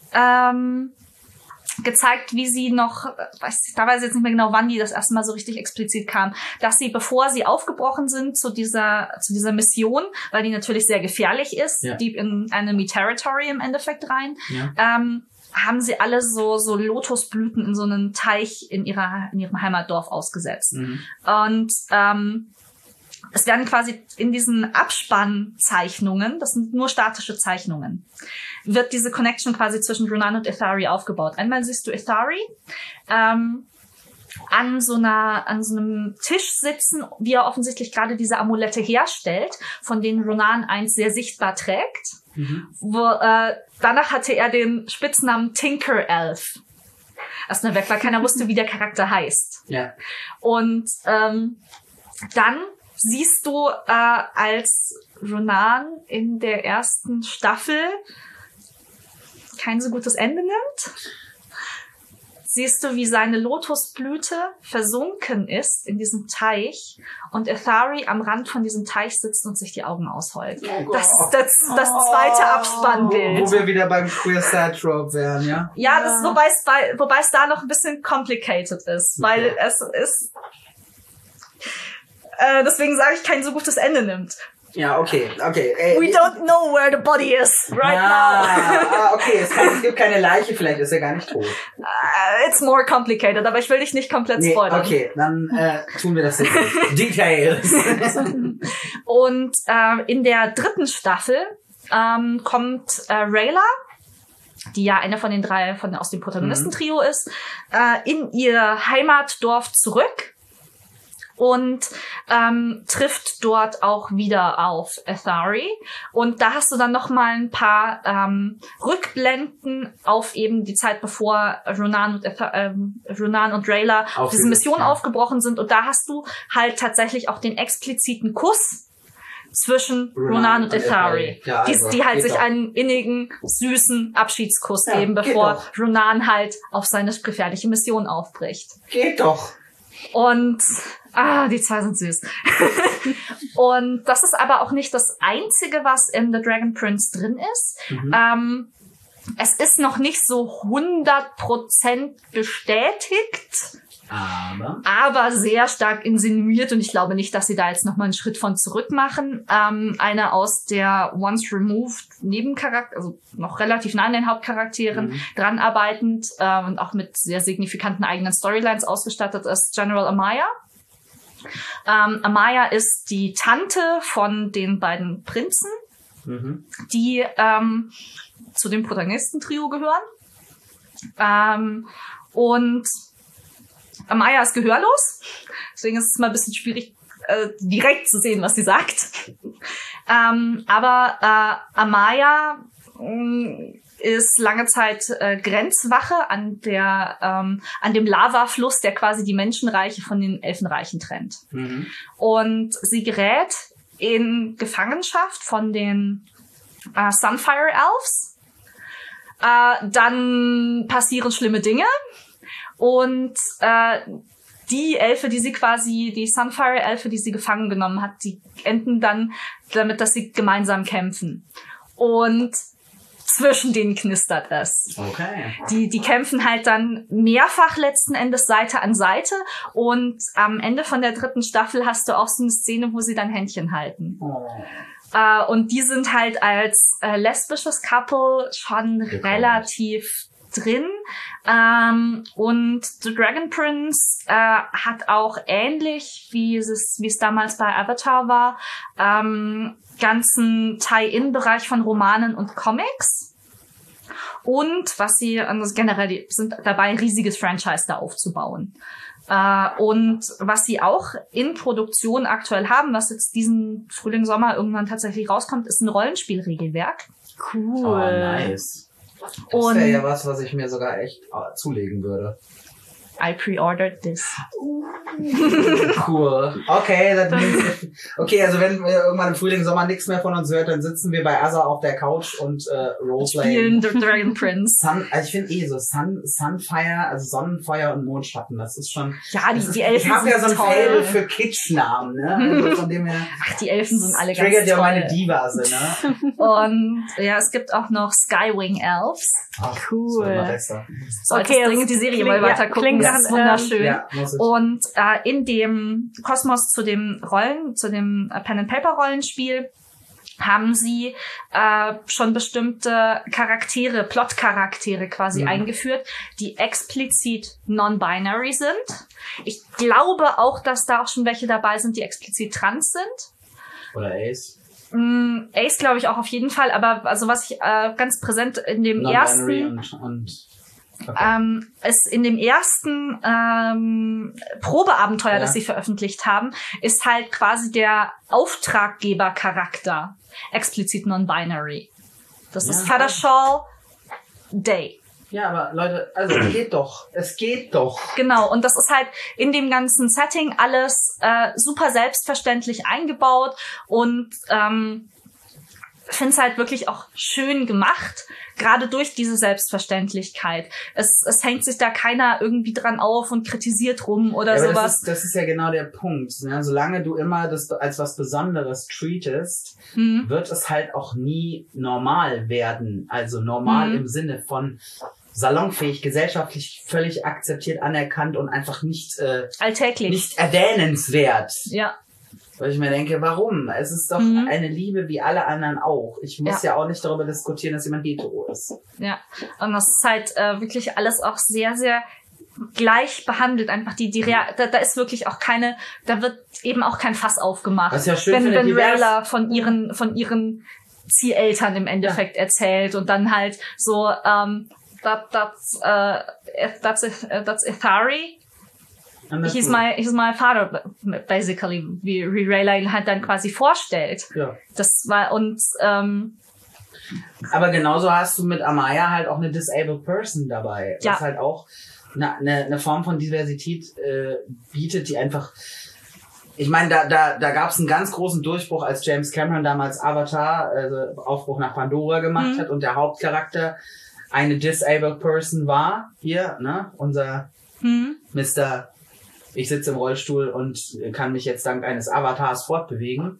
S4: gezeigt, wie sie noch, da weiß ich jetzt nicht mehr genau, wann die das erste Mal so richtig explizit kam, dass sie, bevor sie aufgebrochen sind zu dieser Mission, weil die natürlich sehr gefährlich ist, deep in Enemy Territory im Endeffekt rein, haben sie alle so Lotusblüten in so einen Teich in ihrem Heimatdorf ausgesetzt. Und es werden quasi in diesen Abspannzeichnungen, das sind nur statische Zeichnungen, wird diese Connection quasi zwischen Ronan und Ethari aufgebaut. Einmal siehst du Ethari an so einem Tisch sitzen, wie er offensichtlich gerade diese Amulette herstellt, von denen Ronan eins sehr sichtbar trägt. Danach hatte er den Spitznamen Tinker Elf. Erstmal weg, weil keiner wusste, wie der Charakter heißt.
S1: Ja.
S4: Und dann siehst du, als Ronan in der ersten Staffel kein so gutes Ende nimmt, siehst du, wie seine Lotusblüte versunken ist in diesem Teich und Ethari am Rand von diesem Teich sitzt und sich die Augen ausheult. Oh, das zweite Abspannbild.
S1: Wo wir wieder beim Queer Sad Trope wären, ja?
S4: Ja, wobei es da noch ein bisschen complicated ist, weil es ist deswegen sage ich, kein so gutes Ende nimmt.
S1: Ja, okay.
S4: We don't know where the body is right now.
S1: Okay, es gibt keine Leiche, vielleicht ist er gar nicht tot.
S4: It's more complicated, aber ich will dich nicht komplett spoilern.
S1: Okay, dann tun wir das jetzt nicht. Details.
S4: Und in der 3. Staffel kommt Rayla, die ja eine von den 3 aus dem Protagonistentrio ist, in ihr Heimatdorf zurück. Und trifft dort auch wieder auf Ethari. Und da hast du dann noch mal ein paar Rückblenden auf eben die Zeit, bevor Ronan und Rayla auf diese Mission aufgebrochen sind. Und da hast du halt tatsächlich auch den expliziten Kuss zwischen Ronan und Ithari.
S1: Ja, also,
S4: die halt sich
S1: doch.
S4: einen innigen, süßen Abschiedskuss
S1: Ja,
S4: geben,
S1: geht
S4: bevor
S1: doch.
S4: Ronan halt auf seine gefährliche Mission aufbricht.
S1: Geht doch.
S4: Und die zwei sind süß. Und das ist aber auch nicht das Einzige, was in The Dragon Prince drin ist. Es ist noch nicht so 100% bestätigt, aber sehr stark insinuiert, und ich glaube nicht, dass sie da jetzt nochmal einen Schritt von zurück machen. Eine aus der Once Removed Nebencharakter, also noch relativ nah an den Hauptcharakteren dran arbeitend und auch mit sehr signifikanten eigenen Storylines ausgestattet ist, General Amaya. Amaya ist die Tante von den beiden Prinzen, die zu dem Protagonistentrio gehören. Und Amaya ist gehörlos, deswegen ist es mal ein bisschen schwierig, direkt zu sehen, was sie sagt. Aber Amaya ist lange Zeit Grenzwache an dem Lavafluss, der quasi die Menschenreiche von den Elfenreichen trennt. Und sie gerät in Gefangenschaft von den Sunfire Elves. Dann passieren schlimme Dinge. Und die Elfe, die Sunfire-Elfe, die sie gefangen genommen hat, die enden dann damit, dass sie gemeinsam kämpfen. Und zwischen denen knistert es.
S1: Okay.
S4: Die kämpfen halt dann mehrfach letzten Endes Seite an Seite. Und am Ende von der 3. Staffel hast du auch so eine Szene, wo sie dann Händchen halten. Und die sind halt als lesbisches Couple schon relativ drin. Und The Dragon Prince hat auch ähnlich, wie es damals bei Avatar war, ganzen Tie-In-Bereich von Romanen und Comics. Und generell, die sind dabei, ein riesiges Franchise da aufzubauen. Und was sie auch in Produktion aktuell haben, was jetzt diesen Frühling, Sommer irgendwann tatsächlich rauskommt, ist ein Rollenspielregelwerk.
S2: Cool.
S1: Oh, nice. Das wäre ja was ich mir sogar echt zulegen würde.
S4: I pre-ordered this.
S1: Cool. Okay, also wenn irgendwann im Frühling, Sommer nichts mehr von uns hört, dann sitzen wir bei Asa auf der Couch und
S4: Spielen
S1: Roleplayen.
S4: The Dragon Prince.
S1: Also ich finde so Sunfire, also Sonnenfeuer und Mondschatten, das ist schon...
S4: Ja, die Elfen
S1: ich habe ja so ein
S4: sind toll.
S1: Faible für Kitschnamen, ne? Also von dem her...
S4: Ach, die Elfen sind alle ganz
S1: triggert ja
S4: toll.
S1: meine Divase, ne?
S4: Und ja, es gibt auch noch Skywing Elves.
S1: Ach,
S2: Cool.
S1: das war immer besser.
S4: Solltest
S2: Okay,
S4: dringend die Serie
S2: klingt-
S4: mal
S2: ja,
S4: weiter gucken.
S2: klingt
S4: Das
S2: nach,
S4: ist wunderschön.
S1: Ja, muss ich.
S4: Und in dem Kosmos zu dem Pen-and-Paper-Rollenspiel haben sie schon bestimmte Plot-Charaktere quasi eingeführt, die explizit non-binary sind. Ich glaube auch, dass da auch schon welche dabei sind, die explizit trans sind.
S1: Oder Ace.
S4: Ace glaube ich auch auf jeden Fall, aber also was ich ganz präsent in dem
S1: Non-binary
S4: ersten
S1: und okay.
S4: ist in dem ersten Probeabenteuer, das sie veröffentlicht haben, ist halt quasi der Auftraggeber-Charakter explizit non-binary. Das ist Fadashal Day.
S1: Ja, aber Leute, also es geht doch.
S4: Genau, und das ist halt in dem ganzen Setting alles super selbstverständlich eingebaut und ich finde es halt wirklich auch schön gemacht, gerade durch diese Selbstverständlichkeit. Es hängt sich da keiner irgendwie dran auf und kritisiert rum oder
S1: Ja,
S4: sowas.
S1: das ist ja genau der Punkt. Ne? Solange du immer das als was Besonderes treatest, wird es halt auch nie normal werden. Also normal im Sinne von salonfähig, gesellschaftlich völlig akzeptiert, anerkannt und einfach nicht
S4: Alltäglich.
S1: nicht erwähnenswert.
S4: Ja.
S1: Weil ich mir denke, warum? Es ist doch eine Liebe wie alle anderen auch. Ich muss ja auch nicht darüber diskutieren, dass jemand hetero ist.
S4: Ja, und das ist halt wirklich alles auch sehr, sehr gleich behandelt. Einfach da ist wirklich auch da wird eben auch kein Fass aufgemacht.
S1: Was ja schön
S4: wenn
S1: finde,
S4: Rayla von ihren Zieheltern im Endeffekt erzählt und dann halt so, that's Ithari. He's my father, basically, wie Rayla ihn halt dann quasi vorstellt.
S1: Ja.
S4: Das war, und,
S1: aber genauso hast du mit Amaya halt auch eine disabled person dabei.
S4: Ja.
S1: Was halt auch eine Form von Diversität bietet, die einfach ich meine, da gab es einen ganz großen Durchbruch, als James Cameron damals Avatar, also Aufbruch nach Pandora gemacht hat und der Hauptcharakter eine disabled person war. Hier, ne, unser Mr. Ich sitze im Rollstuhl und kann mich jetzt dank eines Avatars fortbewegen.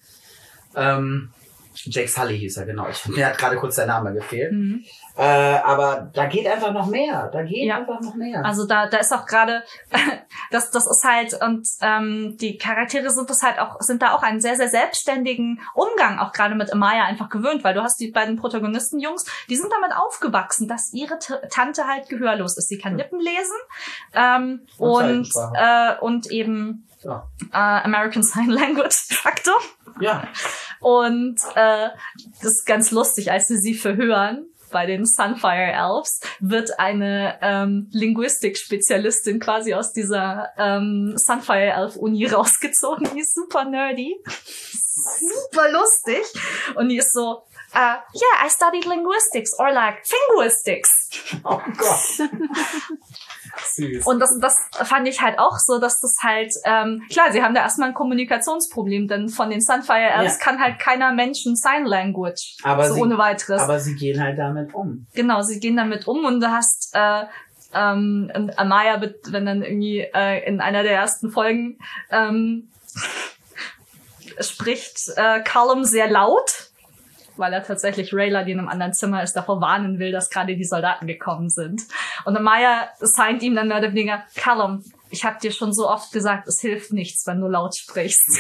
S1: Jake Sully hieß er, genau. Mir hat gerade kurz der Name gefehlt. Aber da geht einfach noch mehr. Einfach noch mehr.
S4: Also da ist auch gerade, das ist halt, und die Charaktere sind da auch einen sehr, sehr selbstständigen Umgang auch gerade mit Amaya einfach gewöhnt, weil du hast die beiden Protagonisten-Jungs, die sind damit aufgewachsen, dass ihre Tante halt gehörlos ist. Sie kann Lippen lesen und eben American Sign Language de facto.
S1: Ja.
S4: Und das ist ganz lustig, als sie verhören bei den Sunfire Elves, wird eine Linguistik-Spezialistin quasi aus dieser Sunfire Elf Uni rausgezogen. Die ist super nerdy. Super lustig. Und die ist so, yeah, I studied linguistics or like finguistics.
S1: Oh Gott. Süß.
S4: Und das fand ich halt auch so, dass das halt, klar, sie haben da erstmal ein Kommunikationsproblem, denn von den Sunfire Elves kann halt keiner Menschen Sign Language, ohne weiteres.
S1: Aber sie gehen halt damit um.
S4: Genau, sie gehen damit um und du hast Amaya, wenn dann irgendwie in einer der ersten Folgen spricht Callum sehr laut, weil er tatsächlich Rayla, die in einem anderen Zimmer ist, davor warnen will, dass gerade die Soldaten gekommen sind. Und Amaya signed ihm dann mehr oder weniger, Callum, ich hab dir schon so oft gesagt, es hilft nichts, wenn du laut sprichst.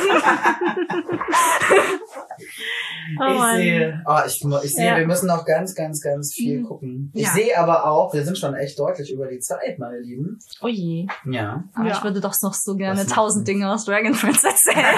S1: Ich sehe, wir müssen noch ganz, ganz, ganz viel gucken. Ich sehe aber auch, wir sind schon echt deutlich über die Zeit, meine Lieben.
S4: Oh je.
S1: Ja.
S4: Aber ich würde doch noch so gerne 1000 Dinge aus Dragon Prince erzählen.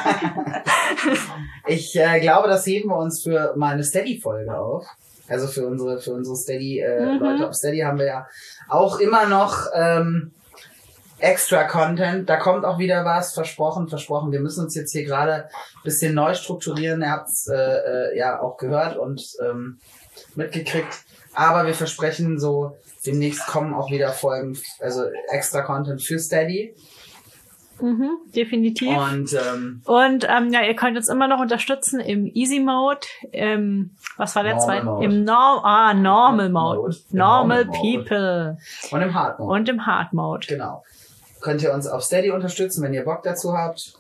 S1: Ich glaube, das heben wir uns für mal eine Steady-Folge auf. Also für unsere Steady, Leute auf Steady haben wir ja auch immer noch extra Content, da kommt auch wieder was, versprochen. Wir müssen uns jetzt hier gerade ein bisschen neu strukturieren. Ihr habt es ja auch gehört und mitgekriegt. Aber wir versprechen so, demnächst kommen auch wieder Folgen, also extra Content für Steady.
S2: Definitiv.
S1: Und
S2: ihr könnt uns immer noch unterstützen im Easy Mode, was war der zweite? Im Normal Mode. Normal People.
S1: Und im Hard Mode.
S2: Und im Hard Mode.
S1: Genau. Könnt ihr uns auf Steady unterstützen, wenn ihr Bock dazu habt.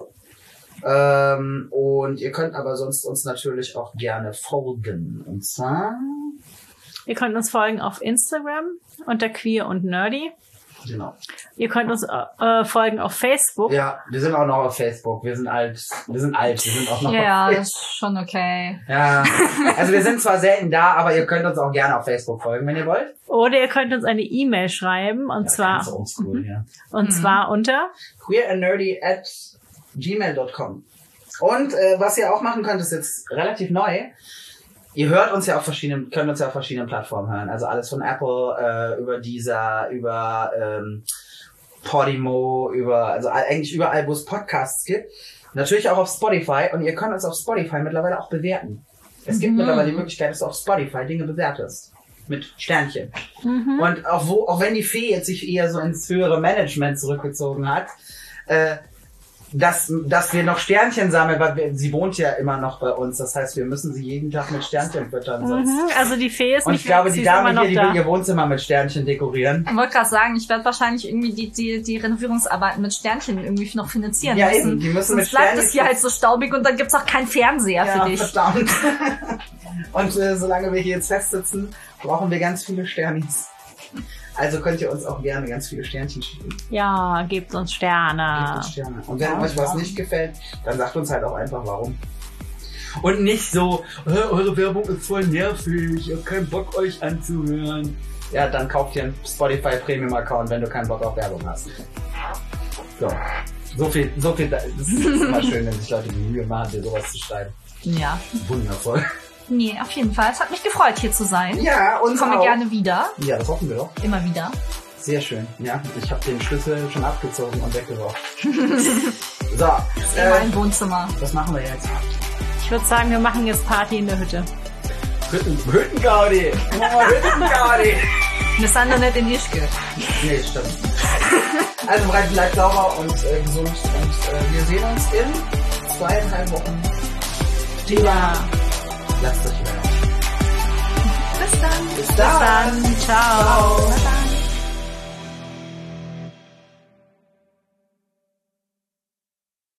S1: Und ihr könnt aber sonst uns natürlich auch gerne folgen. Und zwar...
S2: Ihr könnt uns folgen auf Instagram unter Queer und Nerdy.
S1: Genau.
S2: Ihr könnt uns folgen auf Facebook.
S1: Ja, wir sind auch noch auf Facebook. Wir sind alt. Wir sind auch noch
S4: ja,
S1: auf Facebook.
S4: Das ist schon okay.
S1: Ja, also wir sind zwar selten da, aber ihr könnt uns auch gerne auf Facebook folgen, wenn ihr wollt.
S2: Oder ihr könnt uns eine E-Mail schreiben und zwar zwar unter
S1: queerandnerdy@gmail.com. Und was ihr auch machen könnt, ist jetzt relativ neu. Ihr könnt uns ja auf verschiedenen Plattformen hören. Also alles von Apple, über Deezer, über Podimo, also eigentlich überall, wo es Podcasts gibt. Natürlich auch auf Spotify. Und ihr könnt uns auf Spotify mittlerweile auch bewerten. Es gibt mittlerweile die Möglichkeit, dass du auf Spotify Dinge bewertest. Mit Sternchen. Und auch wenn die Fee jetzt sich eher so ins höhere Management zurückgezogen hat, dass wir noch Sternchen sammeln, weil sie wohnt ja immer noch bei uns. Das heißt, wir müssen sie jeden Tag mit Sternchen füttern. Sonst.
S2: Also die Fee ist
S1: und
S2: nicht
S1: ich glaube,
S2: weg,
S1: die Dame hier, die will ihr Wohnzimmer mit Sternchen dekorieren.
S4: Ich wollte gerade sagen, ich werde wahrscheinlich irgendwie die Renovierungsarbeiten mit Sternchen irgendwie noch finanzieren
S1: ja,
S4: müssen.
S1: Eben, die müssen
S4: sonst
S1: mit Sternchen.
S4: bleibt es hier halt so staubig und dann gibt's auch keinen Fernseher für dich.
S1: Verdammt. Und solange wir hier jetzt festsitzen, brauchen wir ganz viele Sternis. Also könnt ihr uns auch gerne ganz viele Sternchen schicken.
S2: Ja, gebt uns Sterne.
S1: Und wenn euch was nicht gefällt, dann sagt uns halt auch einfach warum. Und nicht so, eure Werbung ist voll nervig, ich hab keinen Bock euch anzuhören. Ja, dann kauft ihr einen Spotify Premium Account, wenn du keinen Bock auf Werbung hast. So viel, das ist immer schön, wenn sich Leute die Mühe machen, dir sowas zu schreiben.
S4: Ja.
S1: Wundervoll.
S4: Nee, auf jeden Fall. Es hat mich gefreut, hier zu sein.
S1: Ja, und
S4: ich komme gerne wieder.
S1: Ja, das hoffen wir doch.
S4: Immer wieder.
S1: Sehr schön. Ja, ich habe den Schlüssel schon abgezogen und weggeworfen. So.
S4: In meinem Wohnzimmer.
S1: Was machen wir jetzt?
S2: Ich würde sagen, wir machen jetzt Party in der Hütte.
S1: Hüttengaudi! Hüttengaudi!
S4: Wir sind doch nicht in Ischgl.
S1: Nee, stimmt. Also bleibt sauber und gesund und wir sehen uns in 2,5 Wochen.
S2: Ja.
S1: Lasst euch überraschen.
S4: Bis dann.
S1: Bis dann.
S2: Ciao.
S4: Bye bye.